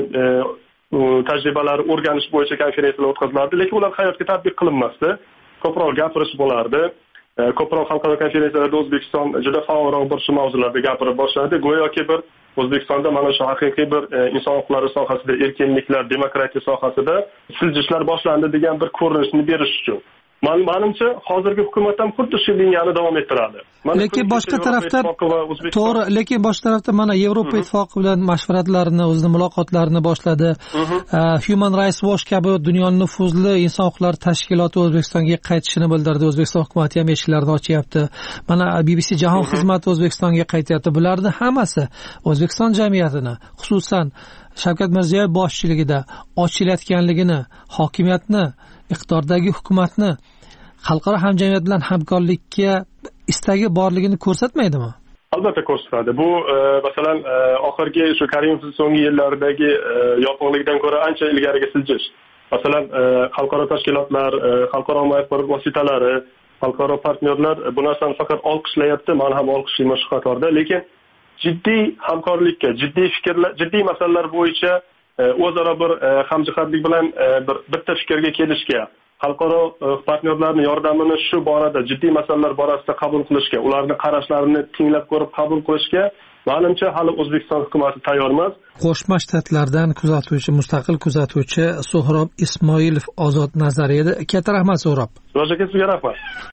tajribalari o'rganish bo'yicha konferensiyalar o'tkazilardi, lekin ular hayotga tatbiq qilinmasdi. Ko'proq gapirish bo'lardi. Ko'proq xalqaro konferensiyalarda O'zbekiston juda faolroq bir shu mavzularda gapirib boshladi. Go'yoki bir O'zbekistonda mana shu haqiqiy bir inson huquqlari sohasida, erkinliklar, demokratiya sohasida siljishlar boshlandi degan bir ko'rinishni berish uchun. Menimcha hozirgi hukumat ham xuddi shu liniyani davom ettiradi. Lekin boshqa tarafdan to'g'ri, lekin boshqa tarafdan mana Yevropa ittifoqi bilan mashvaratlarini, o'zining muloqotlarini boshladi. Human Rights Watch kabi dunyoning nufuzli inson huquqlari tashkiloti O'zbekistonga qaytishini bildirdi. O'zbekiston hukumati ham eshiklarini ochyapti. Mana B B C Jahon xizmati O'zbekistonga qaytyapti. Bularning hammasi O'zbekiston jamiyatini, xususan Shavkat Mirziyoyev boshchiligida ochilayotganligini, hokimiyatni, iqtidordagi hukumatni xalqaro hamjamiyat bilan hamkorlikka istagi borligini ko'rsatmaydimi? albatta ko'rsatadi. Bu masalan oxirgi shu Karimovning so'nggi yillardagi yopiqlikdan ko'ra ancha ilgariga siljish. Masalan, xalqaro tashkilotlar, xalqaro axborot vositalari, xalqaro partnerlar bu narsani faqat olqishlayapti, men ham olqishlayman shu qatorda, lekin jiddiy hamkorlikka, jiddiy fikrlar, jiddiy masalalar bo'yicha o'zaro bir hamjihatlik bilan bir bitta fikrga kelishga, xalqaro partnerlarning yordamini shu borada jiddiy masalalar borasida qabul qilishga, ularning qarashlarini tinglab ko'rib qabul qilishga menimcha hali O'zbekiston hukumati tayyor emas. Qo'shma Shtatlardan kuzatuvchi, mustaqil kuzatuvchi So'hrob Ismoilov ozod nazariyada. Katta rahmat So'hrob. Ro'jaga sizga rahmat.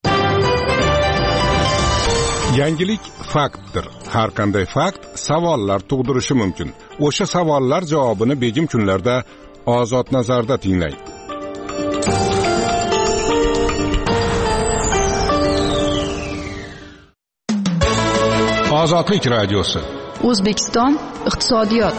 Yangilik faktdir. Har qanday fakt savollar tug'dirishi mumkin. O'sha savollar javobini begim kunlarda Ozod nazarda tinglang. Ozodlik radiosi. O'zbekiston iqtisodiyot.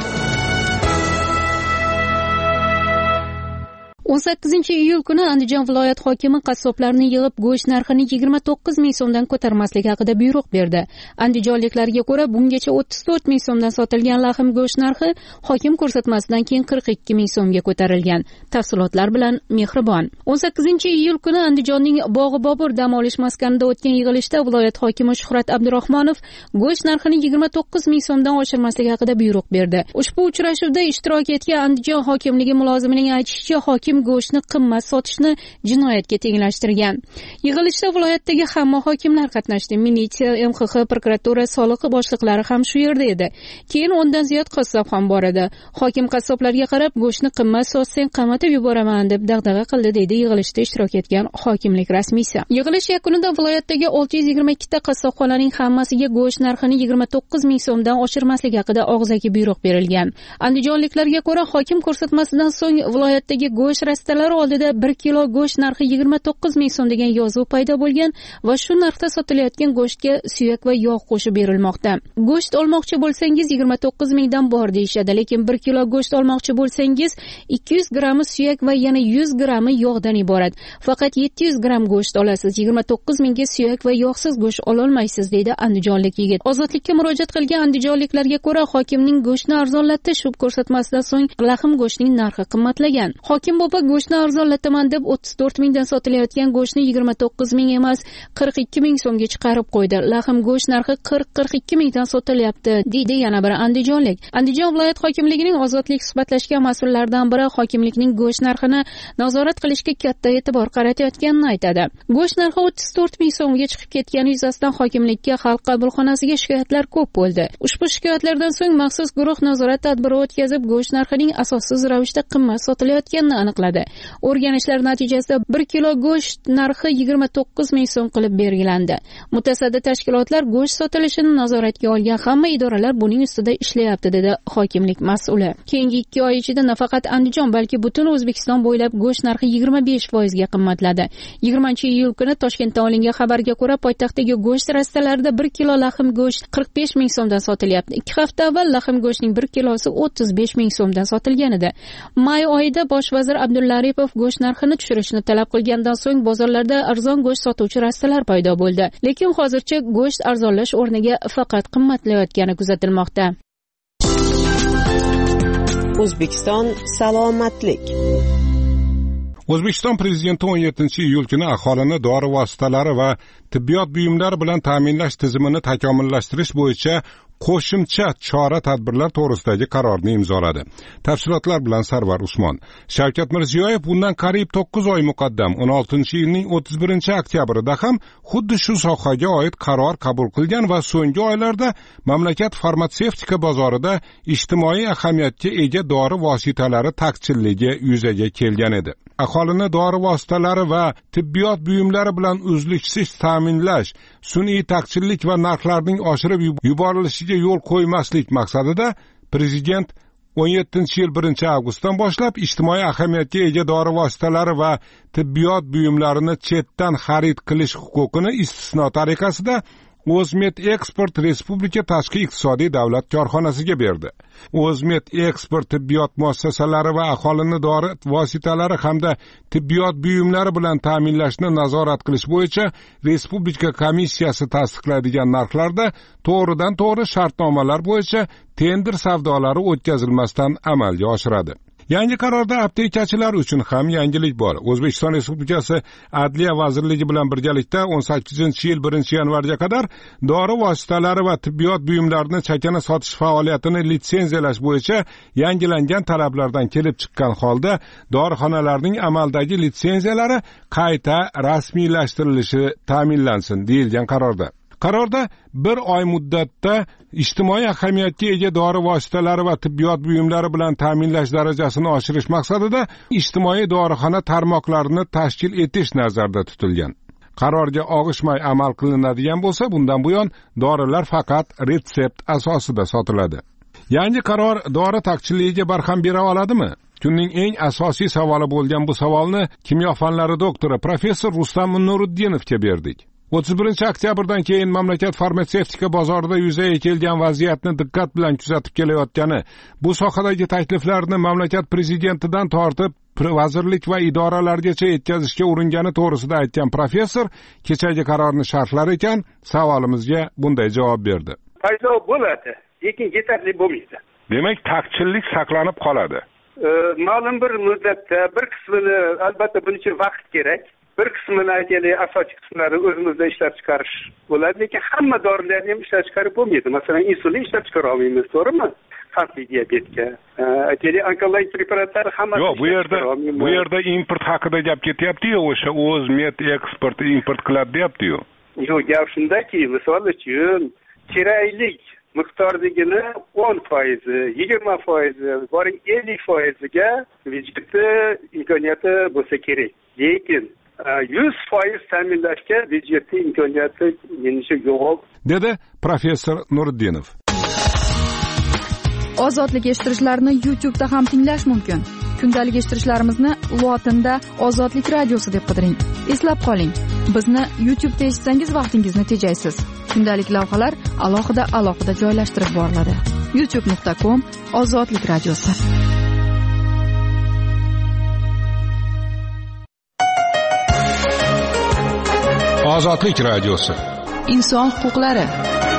o'n sakkizinchi iyul kuni Andijon viloyat hokimi qassoblarni yig'ib go'sht narxini yigirma to'qqiz ming so'mdan ko'tarmaslik haqida buyruq berdi. Andijonliklarga ko'ra bungacha o'ttiz to'rt ming so'mdan sotilgan lahm go'sht narxi hokim ko'rsatmasidan keyin qirq ikki ming so'mga ko'tarilgan. Tafsilotlar bilan Mehribon. o'n sakkizinchi iyul kuni Andijonning Bog'i Bobur dam olish maskanida o'tgan yig'ilishda viloyat hokimi Shuhrat Abdurahmonov go'sht narxini yigirma to'qqiz ming so'mdan oshirmaslik haqida buyruq berdi. Ushbu uchrashuvda ishtirok etgan Andijon hokimligi mulozimining aytishicha, hokim go'shtni qimmat sotishni jinoyatga tenglashtirgan. Yig'ilishda viloyatdagi hamma hokimlar qatnashdi. Militsiya, M X X, prokuratura, soliq boshliqlari ham shu yerda edi. Keyin o'ndan ziyod qassob ham bor edi. Hokim qassoblarga qarab, go'shtni qimmat sotsang qamatib yuboraman deb dag'dag'a qildi, deydi yig'ilishda ishtirok etgan hokimlik rasmiysi. Yig'ilish yakunida viloyatdagi olti yuz yigirma ikki ta qassobxonaning hammasiga go'sht narxini yigirma to'qqiz ming so'mdan oshirmaslik haqida og'zaki buyruq berilgan. Andijonliklarga ko'ra, hokim ko'rsatmasidan so'ng viloyatdagi go'sht rastalar oldida bir kilo go'sht narxi yigirma to'qqiz ming so'm degan yozuv paydo bo'lgan va shu narxda sotilayotgan go'shtga suyak va yog' qo'shib berilmoqda. Go'sht olmoqchi bo'lsangiz yigirma to'qqiz mingdan bor deyishadi, lekin bir kilo go'sht olmoqchi bo'lsangiz ikki yuz grammi suyak va yana yuz grammi yog'dan iborat. Faqat yetti yuz gramm go'sht olasiz. yigirma to'qqiz mingga suyak va yog'siz go'sht ola olmaysiz, deydi andijonlik yigit. Ozodlikka murojaat qilgan andijonliklarga ko'ra, hokimning go'shtni arzonlatish ko'rsatmasidan so'ng lahm go'shtning narxi qimmatlagan. Hokim bobo go'shtni arzonlataman deb o'ttiz to'rt mingdan sotilayotgan go'shtni yigirma to'qqiz ming emas, qirq ikki ming so'mga chiqarib qo'ydi. Lahm go'sht narxi qirq qirq ikki mingdan sotilyapti, deydi yana bir andijonlik. Andijon viloyat hokimligining ozodlik suhbatlashgan mas'ullaridan biri hokimlikning go'sht narxini nazorat qilishga katta e'tibor qaratayotganini aytadi. Go'sht narxi o'ttiz to'rt ming so'mga chiqib ketgani yuzasidan hokimlikka xalq qabulxonasiga shikoyatlar ko'p bo'ldi. Ushbu shikoyatlardan so'ng maxsus guruh nazorat tadbiri o'tkazib, go'sht narxining asossiz ravishda qimmat sotilayotganini aniqladi. O'rganishlar natijasida bir kilo go'sht narxi yigirma to'qqiz ming so'm qilib belgilandi. Mutasaddi tashkilotlar go'sht sotilishini nazoratga olgan, hamma idoralar buning ustida ishlayapti, dedi hokimlik mas'uli. Keyingi ikki oy ichida nafaqat Andijon, balki butun O'zbekiston bo'ylab go'sht narxi yigirma besh foiz ga qimmatladi. yigirmanchi iyul kuni Toshkentda olingan xabarga ko'ra, poytaxtdagi go'sht rastalarida bir kilo lahm go'sht qirq besh ming so'mdan sotilyapti. ikki hafta avval lahm go'shtning bir kilosi o'ttiz besh ming so'mdan sotilgan edi. May oyida bosh vazir Abdulla Aripov go'sht narxini tushirishni talab qilgandan so'ng bozorlarda arzon go'sht sotuvchi rastalar paydo bo'ldi. Lekin hozircha go'sht arzonlash o'rniga faqat qimmatlayotgani kuzatilmoqda. O'zbekiston salomatlik. O'zbekiston prezidenti o'n yettinchi iyul kuni aholini dori vositalari va tibbiyot buyumlari bilan ta'minlash tizimini takomillashtirish bo'yicha qo'shimcha chora-tadbirlar to'g'risidagi qarorni imzoladi. Tafsilotlar bilan Sarvar Usmon. Shavkat Mirziyoyev bundan qariyb to'qqiz oy muqaddam o'n oltinchi yilning o'ttiz birinchi oktyabrida ham xuddi shu sohaga oid qaror qabul qilgan va so'nggi oylarda mamlakat farmatsevtika bozorida ijtimoiy ahamiyatga ega dori vositalari taqchilligi yuzaga kelgan edi. Aholini dori vositalari va tibbiyot buyumlari bilan uzluksiz ta'minlash, sun'iy taqchillik va narxlarning oshirib yuborilishiga yo'l qo'ymaslik maqsadida prezident o'n yettinchi yil birinchi avgustdan boshlab ijtimoiy ahamiyatga ega dori vositalari va tibbiyot buyumlarini chetdan xarid qilish huquqini istisno tariqasida O'zmet Eksport Respublika tashqi iqtisodiy davlat korxonasiga berdi. O'zmet Eksport tibbiyot muassasalari va aholini dori vositalari hamda tibbiyot buyumlari bilan ta'minlashni nazorat qilish bo'yicha respublika komissiyasi tasdiqlaydigan narxlarda to'g'ridan to'g'ri shartnomalar bo'yicha tender savdolari o'tkazilmasdan amalga oshiradi. Yangi qarorda aptekachilar uchun ham yangilik bor. O'zbekiston Respublikasi Adliya vazirligi bilan birgalikda o'n sakkizinchi yil birinchi yanvarga qadar dori vositalari va tibbiyot buyumlarini chakana sotish faoliyatini litsenziyalash bo'yicha yangilangan talablardan kelib chiqqan holda dorixonalarning amaldagi litsenziyalari qayta rasmiylashtirilishi ta'minlansin deyilgan qarorda. Qarorda bir oy muddatda ijtimoiy ahamiyatga ega dori vositalari va tibbiyot buyumlari bilan ta'minlash darajasini oshirish maqsadida ijtimoiy dorixona tarmoqlarini tashkil etish nazarda tutilgan. Qarorga og'ishmay amal qilinadigan bo'lsa, bundan buyon dorilar faqat retsept asosida sotiladi. Yangi qaror dori taqchilligiga barham bera oladimi? Kunning eng asosiy savoli bo'lgan bu savolni kimyo fanlari doktori professor Rustam Nuruddinovga berdik. o'ttiz birinchi oktyabrdan keyin mamlakat farmatsevtika bozorida yuzaga kelgan vaziyatni diqqat bilan kuzatib kelayotgani, bu sohadagi takliflarni mamlakat prezidentidan tortib vazirlik va idoralargacha yetkazishga uringani to'g'risida aytgan professor kechagi qarorni sharhlar ekan, savolimizga bunday javob berdi. Paydo bo'ladi, lekin yetarli bo'lmaydi. Demak, taqchillik saqlanib qoladi. Ma'lum bir muddatda bir qismini, albatta buning uchun vaqt kerak. Bir qismini aytaylik, asosiy qismlari o'zimizda ishlab chiqarish bo'ladi, lekin hamma dorilarni ham ishlab chiqarib bo'lmaydi. Masalan, insulin ishlab chiqara olmaymiz, to'g'rimi? Qandli diabetga. Aytaylik, onkologik preparatlar hamma. Yo'q, bu yerda bu yerda import haqida gap ketyapti-yu, o'sha O'zmet Eksport import qiladi deyapti-yu. Yo'q, gap shundaki, misol uchun keraklik miqdorligini o'n foiz, yigirma foiz, boring ellik foiziga byudjetni imkoniyati bo'lsa kerak. Lekin yuz foiz ta'minlashga byudjetning imkoniyati menimcha yo'q, dedi professor Nuriddinov. Ozodlik eshittirishlarni YouTube'da ham tinglash mumkin. Kundalik eshittirishlarimizni lotinda Ozodlik radiosi deb qidiring. Eslab qoling, bizni YouTube'da eshitsangiz vaqtingizni tejaysiz. Kundalik lavhalar alohida alohida joylashtirib boriladi. youtube nuqta com Ozodlik radiosi. Ozodlik radiosi. Inson huquqlari.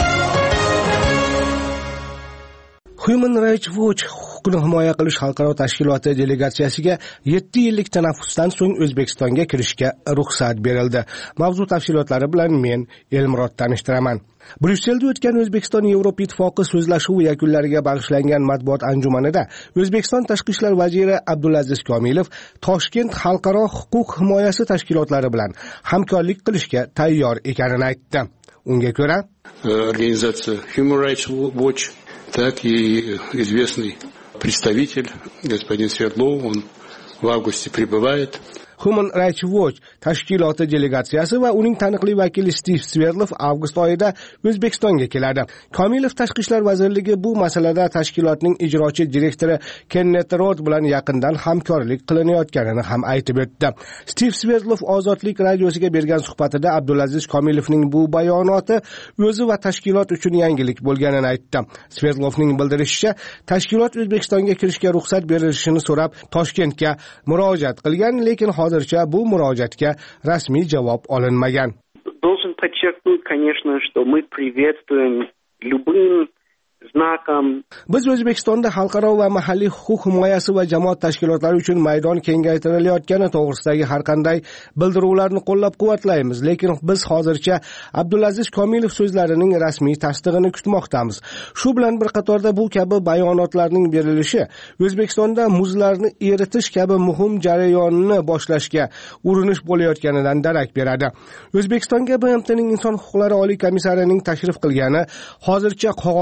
Human Rights Watch huquqni himoya qilish xalqaro tashkiloti delegatsiyasiga yetti yillik tanaffusdan so'ng O'zbekistonga kirishga ruxsat berildi. Mavzu tafsilotlari bilan men Elmurod tanishtiraman. Bryusselda o'tgan O'zbekiston Yevropa Ittifoqi so'zlashuvi yakunlariga bag'ishlangan matbuot anjumanida O'zbekiston tashqi ishlar vaziri Abdulaziz Komilov Toshkent xalqaro huquq himoyasi tashkilotlari bilan hamkorlik qilishga tayyor ekanini aytdi. Unga ko'ra, organizatsiya Human Rights Watch, так и известный представитель господин Свердлов, он в августе прибывает. Human Rights Watch tashkiloti delegatsiyasi va uning taniqli vakili Steve Sverdlov avgust oyida O'zbekistonga keladi. Komilov Tashqi ishlar vazirligi bu masalada tashkilotning ijrochi direktori Kenneth Roth bilan yaqindan hamkorlik qilinayotganini ham aytib o'tdi. Steve Sverdlov Ozodlik radiosiga bergan suhbatida Abdulaziz Komilovning bu bayonoti o'zi va tashkilot uchun yangilik bo'lganini aytdi. Sverdlovning bildirishicha, tashkilot O'zbekistonga kirishga ruxsat berilishini so'rab Toshkentga murojaat qilgan, lekin hozircha bu murojaatga rasmiy javob olinmagan. Должен подчеркнуть, конечно, что мы приветствуем любым знаком. Biz O'zbekistonda xalqaro va mahalliy huquq himoyasi va jamoat tashkilotlari uchun maydon kengaytirilayotgani to'g'risidagi har qanday bildiruvlarni qo'llab-quvvatlaymiz, lekin biz hozircha Abdulaziz Komilov so'zlarining rasmiy tasdig'ini kutmoqdamiz. Shu bilan bir qatorda bu kabi bayonotlarning berilishi O'zbekistonda muzlarni eritish kabi muhim jarayonni boshlashga urinish bo'layotganidan darak beradi. O'zbekistonga B M T'ning inson huquqlari oliy komissarining tashrif qilgani hozircha qog'ozda bo'lsa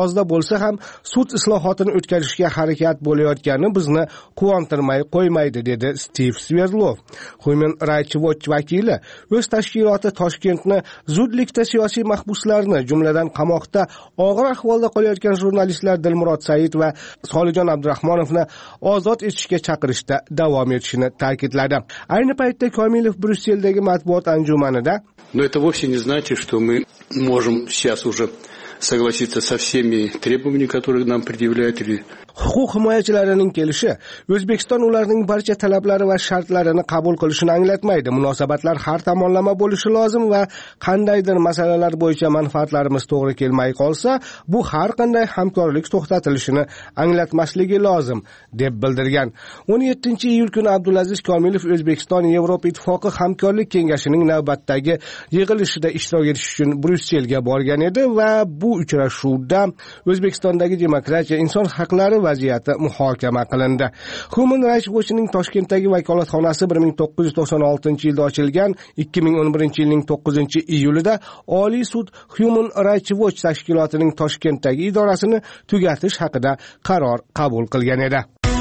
bo'lsa ham sud islohotini o'tkazishga harakat bo'layotgani bizni quvontirmay qo'ymaydi, dedi Stiv Sverdlov. Human Rights Watch vakili o'z tashkiloti Toshkentni zudlikda siyosiy mahbuslarni, jumladan qamoqda og'ir ahvolda qolayotgan jurnalistlar Dilmurod Said va Solijon Abdurahmonovni ozod etishga chaqirishda davom etishini ta'kidladi. Ayni paytda Komilov Bryusseldagi matbuot anjumanida: "Но это вовсе не значит, что мы можем сейчас уже согласиться со всеми требованиями, которые нам предъявляют или huquq himoyachilarining kelishi O'zbekiston ularning barcha talablari va shartlarini qabul qilishini anglatmaydi. Munosabatlar har tomonlama bo'lishi lozim va qandaydir masalalar bo'yicha manfaatlarimiz to'g'ri kelmay qolsa, bu har qanday hamkorlik to'xtatilishini anglatmasligi lozim, deb bildirgan. o'n yettinchi iyul kuni Abdulaziz Komilov O'zbekiston Yevropa Ittifoqi hamkorlik kengashining navbatdagi yig'ilishida ishtirok etish uchun Bryusselga borgan edi va bu uchrashuvda O'zbekistondagi demokratiya, inson haqlari vaziyati muhokama qilindi. Human Rights Watch'ning Toshkentdagi vakolatxonasi bir ming to'qqiz yuz to'qson oltinchi yilda ochilgan, ikki ming o'n birinchi yilning to'qqizinchi iyulida Oliy sud Human Rights Watch tashkilotining Toshkentdagi idorasini tugatish haqida qaror qabul qilgan edi.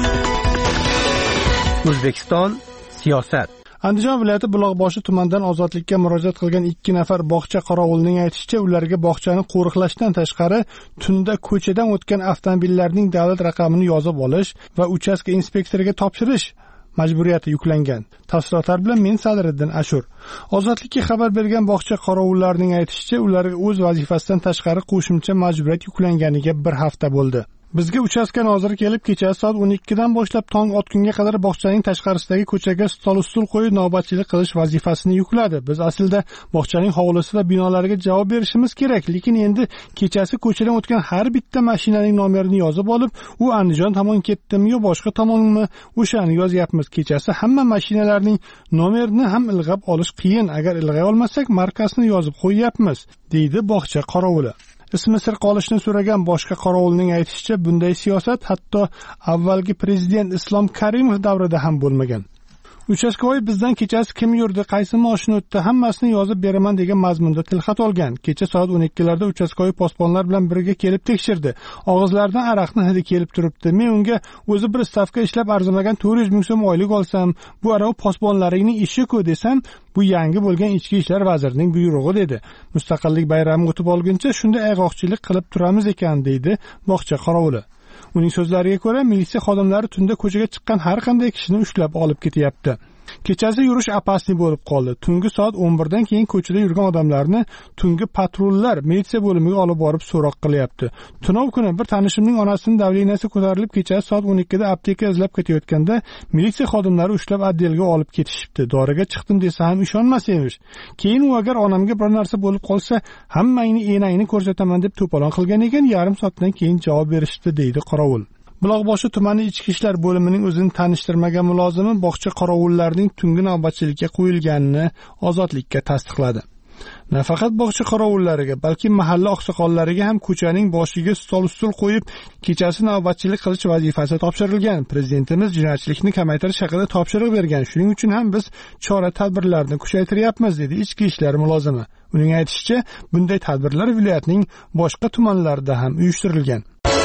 O'zbekiston siyosat. Andijon viloyati Buloqboshi tumanidan ozodlikka murojaat qilgan ikki nafar bog'cha qorovulning aytishicha, ularga bog'chani qo'riqlashdan tashqari tunda ko'chadan o'tgan avtomobillarning davlat raqamini yozib olish va uchastka inspektoriga topshirish majburiyati yuklangan. Tafsilotlar bilan men Sadriddin Ashur. Ozodlikka xabar bergan bog'cha qorovullarining aytishicha, ularga o'z vazifasidan tashqari qo'shimcha majburiyat yuklanganiga bir hafta bo'ldi. Bizga uchastka noziri kelib, kecha soat o'n ikkidan boshlab tong otgunga qadar bog'chaning tashqarisidagi ko'chaga stol ustul qo'yib navbatchilik qilish vazifasini yukladi. Biz aslida bog'chaning hovlisi va binolariga javob berishimiz kerak, lekin endi kechasi ko'chadan o'tgan har bitta mashinaning nomerini yozib olib, u Andijon tomon ketdimi yo boshqa tomonmi, o'shani yozyapmiz. Kechasi hamma mashinalarning nomerini ham ilg'ab olish qiyin. Agar ilg'ay olmasak, markasini yozib qo'yyapmiz, deydi bog'cha qorovuli. Ismi sir qolishni so'ragan boshqa qorovulning aytishicha, bunday siyosat hatto avvalgi prezident Islom Karimov davrida ham bo'lmagan. Uchastkovoy bizdan kechasi kim yurdi, qaysi moshina o'tdi, hammasini yozib beraman degan mazmunda tilxat olgan. Kecha soat o'n ikkilarda uchastkovoy posbonlar bilan birga kelib tekshirdi. Og'izlaridan aroqni hidi kelib turibdi. Men unga o'zi bir stavka ishlab arzimagan to'rt yuz ming so'm oylik olsam, bu ara posbonlaringning ishi-ku desam, bu yangi bo'lgan ichki ishlar vazirining buyrug'i dedi. Mustaqillik bayrami o'tib olguncha shunda ayg'oqchilik qilib turamiz ekan, deydi bog'cha qorovuli. Uning so'zlariga ko'ra, militsiya xodimlari tunda ko'chaga chiqqan har qanday kishini ushlab olib ketyapti. Kechasi yurish apasli bo'lib qoldi. Tungi soat o'n birdan keyin ko'chada yurgan odamlarni tungi patrullar militsiya bo'limiga olib borib so'roq qilyapti. Tunov kuni bir tanishimning onasining davleniyasi ko'tarilib, kechasi soat o'n ikkida apteka izlab ketayotganda militsiya xodimlari ushlab oddelga olib ketishibdi. Doriga chiqdim desa ham ishonmas emish. Keyin u agar onamga bir narsa bo'lib qolsa, hammangni enangni ko'rsataman deb to'polon qilgan ekan, yarim soatdan keyin javob berishdi, deydi qorovul. Buloqboshi tumani ichki ishlar bo'limining o'zini tanishtirmagan mulozimi bog'cha qorovullarining tungi navbatchilikka qo'yilganini ozodlikka tasdiqladi. Nafaqat bog'cha qorovullariga, balki mahalla oqsoqollariga ham ko'chaning boshiga stol ustul qo'yib, kechasi navbatchilik qilish vazifasi topshirilgan. Prezidentimiz jinoyatchilikni kamaytirish haqida topshiriq bergan. Shuning uchun ham biz chora-tadbirlarni kuchaytiryapmiz, dedi ichki ishlar mulozimi. Uning aytishicha, bunday tadbirlar viloyatning boshqa tumanlarida ham uyushtirilgan.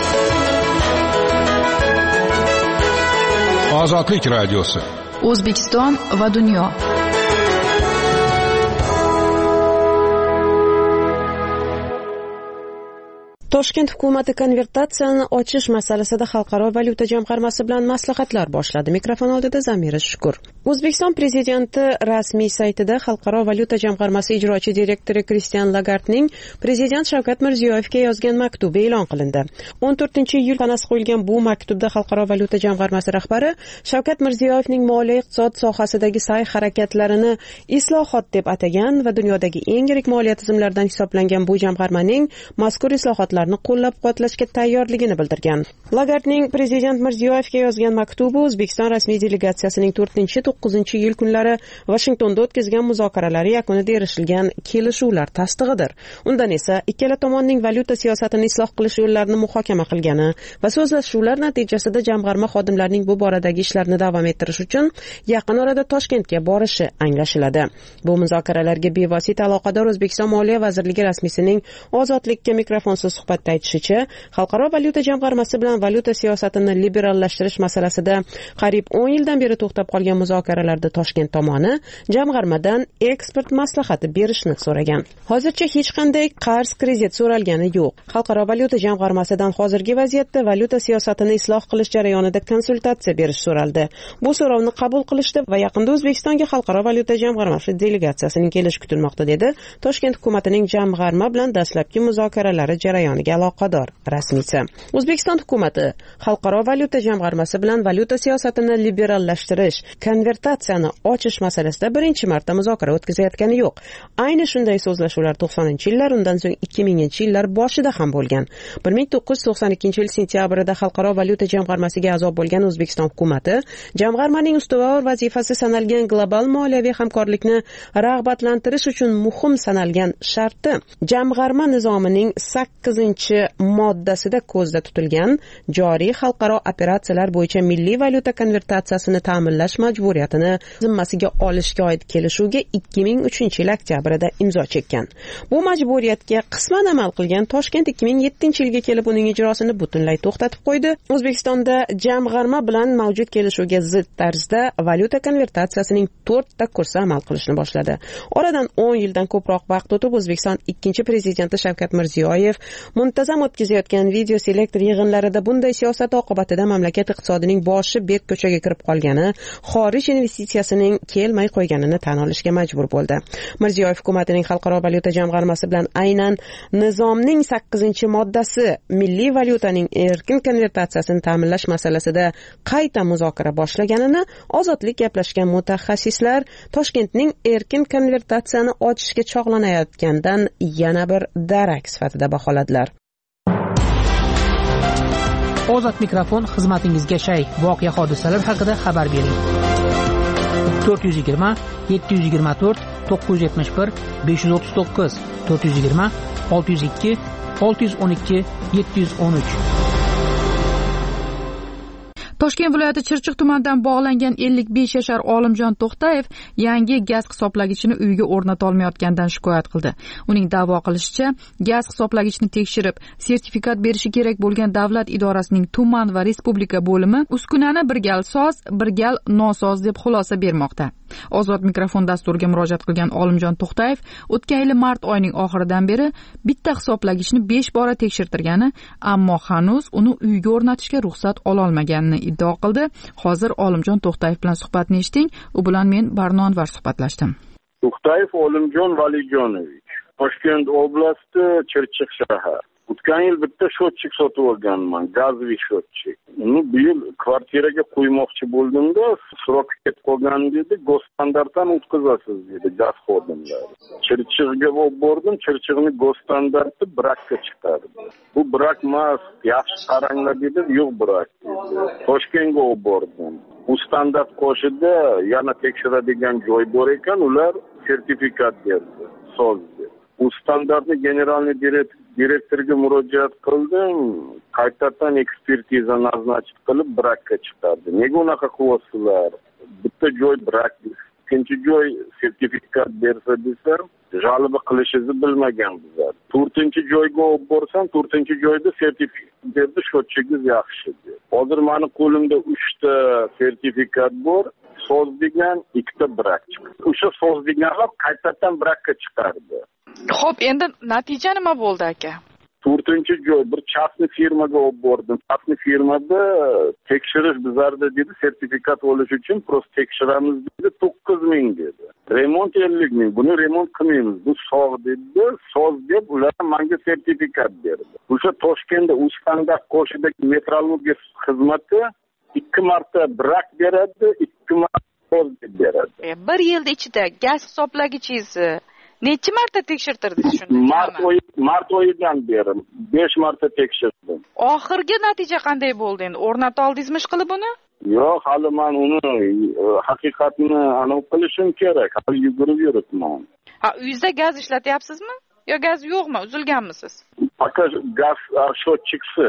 Ozodlik radiosi. O'zbekiston va dunyo. Toshkent hukumati konvertatsiyani ochish masalasida Xalqaro valyuta jamg'armasi bilan maslahatlar boshladi. Mikrofon oldida Zamira Shukur. O'zbekiston prezidenti rasmiy saytida Xalqaro valyuta jamg'armasi ijrochi direktori Kristian Lagardning prezident Shavkat Mirziyoyevga yozgan maktubi e'lon qilindi. o'n to'rtinchi iyul sanasi qo'yilgan bu maktubda Xalqaro valyuta jamg'armasi rahbari Shavkat Mirziyoyevning moliya iqtisod sohasidagi sa'y harakatlarini islohot deb atagan va dunyodagi eng yirik moliya tizimlaridan hisoblangan bu jamg'armaning mazkur islohotlar qo'llab-quvvatlashga tayyorligini bildirgan. Lagardning prezident Mirziyoyevga yozgan maktubi O'zbekiston rasmiy delegatsiyasining to'rtinchi to'qqizinchi iyul kunlari Vashingtonda o'tkazgan muzokaralari yakunida erishilgan kelishuvlar tasdig'idir. Undan esa ikkala tomonning valyuta siyosatini isloh qilish yo'llarini muhokama qilgani va so'zlashuvlar natijasida jamg'arma xodimlarining bu boradagi ishlarini davom ettirish uchun yaqin orada Toshkentga borishi anglashiladi. Bu muzokaralarga bevosita aloqador O'zbekiston Moliya vazirligi rasmiysining ozodlikka mikrofonsiz suhbat hukumat aytishicha, Xalqaro valyuta jamg'armasi bilan valyuta siyosatini liberallashtirish masalasida qariyb o'n yildan beri to'xtab qolgan muzokaralarda Toshkent tomoni jamg'armadan eksport maslahati berishni so'ragan. Hozircha hech qanday qarz kredit so'ralgani yo'q. Xalqaro valyuta jamg'armasidan hozirgi vaziyatda valyuta siyosatini isloh qilish jarayonida konsultatsiya berish so'raldi. Bu so'rovni qabul qilishdi va yaqinda O'zbekistonga Xalqaro valyuta jamg'armasi delegatsiyasining kelishi kutilmoqda, dedi Toshkent hukumatining jamg'arma bilan dastlabki muzokaralari jarayoniga aloqador rasmiysi. O'zbekiston hukumati Xalqaro valyuta jamg'armasi bilan valyuta siyosatini liberallashtirish, konvertatsiyani ochish masalasida birinchi marta muzokara o'tkazayotgani yo'q. Ayni shunday so'zlashuvlar to'qsoninchi yillar, undan so'ng ikki minginchi yillar boshida ham bo'lgan. bir ming to'qqiz yuz to'qson ikkinchi yil sentyabrida Xalqaro valyuta jamg'armasiga a'zo bo'lgan O'zbekiston hukumati jamg'armaning ustuvor vazifasi sanalgan global moliyaviy hamkorlikni rag'batlantirish uchun muhim sanalgan sharti jamg'arma nizomining sakkizinchi moddasida ko'zda tutilgan joriy xalqaro operatsiyalar bo'yicha milliy valyuta konvertatsiyasini ta'minlash majburiyatini zimmasiga olishga oid kelishuvga ikki ming uchinchi yil oktyabrida imzo chekkan. Bu majburiyatga qisman amal qilgan Toshkent ikki ming yettinchi yilga kelib uning ijrosini butunlay to'xtatib qo'ydi. O'zbekistonda jamg'arma bilan mavjud kelishuvga zid tarzda valyuta konvertatsiyasining to'rtta kursi amal qilishni boshladi. Oradan o'n yildan ko'proq vaqt o'tib O'zbekiston ikkinchi prezidenti Shavkat Mirziyoyev muntazam o'tkazayotgan video selektor yig'inlarida bunday siyosat oqibatida mamlakat iqtisodining boshi berk ko'chaga kirib qolgani, xorij investitsiyasining kelmay qo'yganini tan olishga majbur bo'ldi. Mirziyoyev hukumatining Xalqaro valyuta jamg'armasi bilan aynan nizomning sakkizinchi moddasi milliy valyutaning erkin konvertatsiyasini ta'minlash masalasida qayta muzokara boshlaganini Ozodlik gaplashgan mutaxassislar Toshkentning erkin konvertatsiyani ochishga chog'lanayotgandan yana bir darak sifatida baholadilar. Ozod mikrofon xizmatingizga shay. Voqea hodisalar haqida xabar bering. to'rt yuz yigirma yetti yuz yigirma to'rt to'qqiz yuz yetmish bir besh yuz o'ttiz to'qqiz to'rt yuz yigirma olti yuz ikki olti yuz o'n ikki yetti yuz o'n uch. Toshkent viloyati Chirchiq tumanidan bog'langan ellik besh yashar Olimjon To'xtayev yangi gaz hisoblagichini uyiga o'rnata olmayotganidan shikoyat qildi. Uning da'vo qilishicha, gaz hisoblagichni tekshirib, sertifikat berishi kerak bo'lgan davlat idorasining tuman va respublika bo'limi uskunani bir gal soz, bir gal nosoz deb xulosa bermoqda. Ozod mikrofon dasturiga murojaat qilgan Olimjon To'xtayev o'tgan yil mart oyining oxiridan beri bitta hisoblagichni besh bora tekshirtirgani, ammo hanuz uni uyiga o'rnatishga ruxsat ola olmaganini iddao qildi. Hozir Olimjon To'xtayev bilan suhbatni eshiting. U bilan men Barno Anvar suhbatlashdim. To'xtayev Olimjon Valijonovich, Toshkent oblasti, Chirchiq shahar. O'tgan yil bitta shotchik sotib olganman, gazli shotchik. Uni bu yil kvartiraga qo'ymoqchi bo'ldimda, srok ketib qolgan dedi, go'standартdan o'tkazasiz dedi gaz xodimlari. Chirchiqga olib bordim, Chirchiqni go'standarti brakka chiqardi. Bu brak emas, yaxshi qaranglar dedi, yo'q brak dedi. Toshkentga olib bordim. Bu standart qo'shida yana tekshiradigan joy bor ekan, ular sertifikat berdi, sozdi. Bu standartni generalniy direktorga murojaat qildim, qaytadan ekspertiza nazarchit qilib brakka chiqardi. Nega unaqa qilyapsizlar? Bitta joy brak, ikkinchi joy sertifikat bersa desa, jalba qilishingizni bilmagan bizlar. to'rtinchi joyga olib borsam, to'rtinchi joyda sertifikat berdi, shotchigingiz yaxshi dedi. Hozir meni qo'limda uchta sertifikat bor, soz degan ikkita brak chiqdi. O'sha soz deganlar qaytadan brakka chiqardi. Xo'p, endi natija nima bo'ldi aka? to'rtinchi joy bir chastni firmaga olib bordim. Chastni firmada tekshirish bizlarda dedi, sertifikat olish uchun prosta tekshiramiz dedi, to'qqiz ming dedi. Remont ellik ming. Buni remont qilmaymiz. Bu sog' dedi, soz deb ular menga sertifikat berdi. O'sha Toshkentda u standart qo'shidagi metrologiya xizmati ikki marta brak beradi, ikki marta soz deb beradi. Bir yilda ichida gaz hisoblagichingizni necha marta tekshirtirdingiz shunda? Mart oyi mart oyidan beri besh marta tekshirdim. Oxirgi natija qanday bo'ldi endi? O'rnata oldingizmi ishqilib buni? Yo'q, hali men uni haqiqatni aniq qilishim kerak. Hali yugurib yuribman. Ha, uyingizda gaz ishlatyapsizmi? Yo gaz yo'qmi? Uzilganmisiz? Faqat gaz shotchiksiz.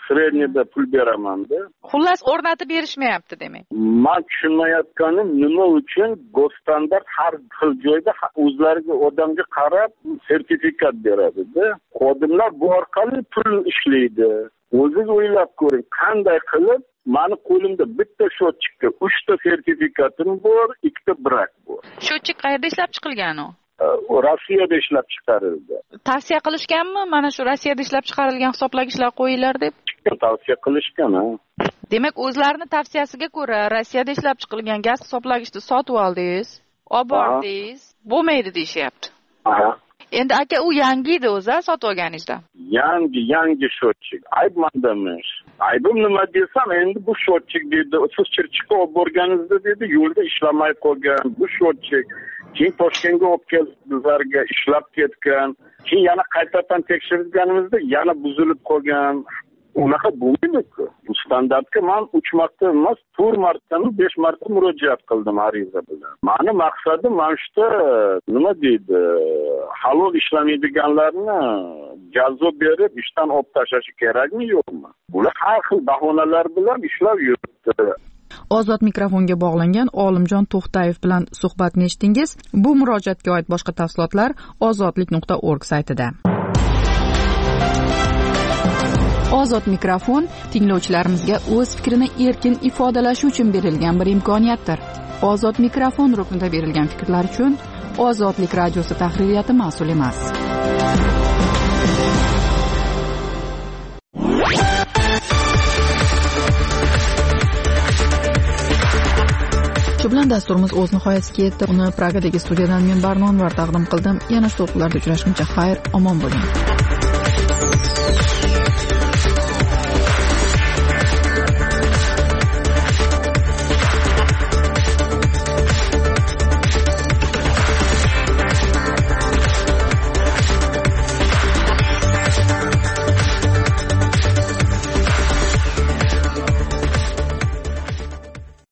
sredniyda pul beramanda. Xullas o'rnatib berishmayapti demak. Men tushunmayotganim nima uchun go'standart har xil joyda o'zlariga odamga qarab sertifikat beradi-da. Xodimlar bu orqali pul ishlaydi. O'zingiz o'ylab ko'ring, qanday qilib mani qo'limda bitta shotchikka uchta sertifikatim bor, ikkita brak bor. Shotchik qayerda ishlab chiqilgan u? Rossiyada ishlab chiqarildi. Tavsiya qilishganmi? Mana shu Rossiyada ishlab chiqarilgan hisoblagichlar qo'yinglar deb. Tavsiya qilishgan, ha. Demak, o'zlarini tavsiyasiga ko'ra Rossiyada ishlab chiqilgan gaz hisoblagichni sotib oldingiz, olib bordingiz, bo'lmaydi deyishyapti. Aha. Endi aka, u yangi edi o'zi, sotib olganingizda. Yangi, yangi shotchik. Ayb mandamish. Aybim nima desam, endi bu shotchik dedi, siz Chirchiqqa olib borganingizda dedi, yo'lda ishlamay qolgan. Bu shotchik keyin Toshkentga olib kelib bizlarga ishlab ketgan. Keyin yana qaytadan tekshirganimizda yana buzilib qolgan. Unaqa bo'lmaydi-ku. Bu standartga men uch marta emas, to'rt martami besh marta murojaat qildim ariza bilan. Meni maqsadim mana shu nima deydi, halol ishlamaydiganlarni jazo berib ishdan olib tashlashi kerakmi yo'qmi? Bular har xil bahonalar bilan ishlab yuribdi. Ozod mikrofonga bog'langan Olimjon To'xtayev bilan suhbatni eshitdingiz. Bu murojaatga oid boshqa tafsilotlar ozodlik nuqta org saytida. Ozod mikrofon tinglovchilarimizga o'z fikrini erkin ifodalashi uchun berilgan bir imkoniyatdir. Ozod mikrofon ruknida berilgan fikrlar uchun Ozodlik radiosi tahririyati mas'ul emas. Shu bilan dasturimiz o'z nihoyasiga yetdi. Uni Pragadagi studiyadan men Barnon var taqdim qildim. Yana shu to'plarda uchrashguncha xayr, omon bo'ling.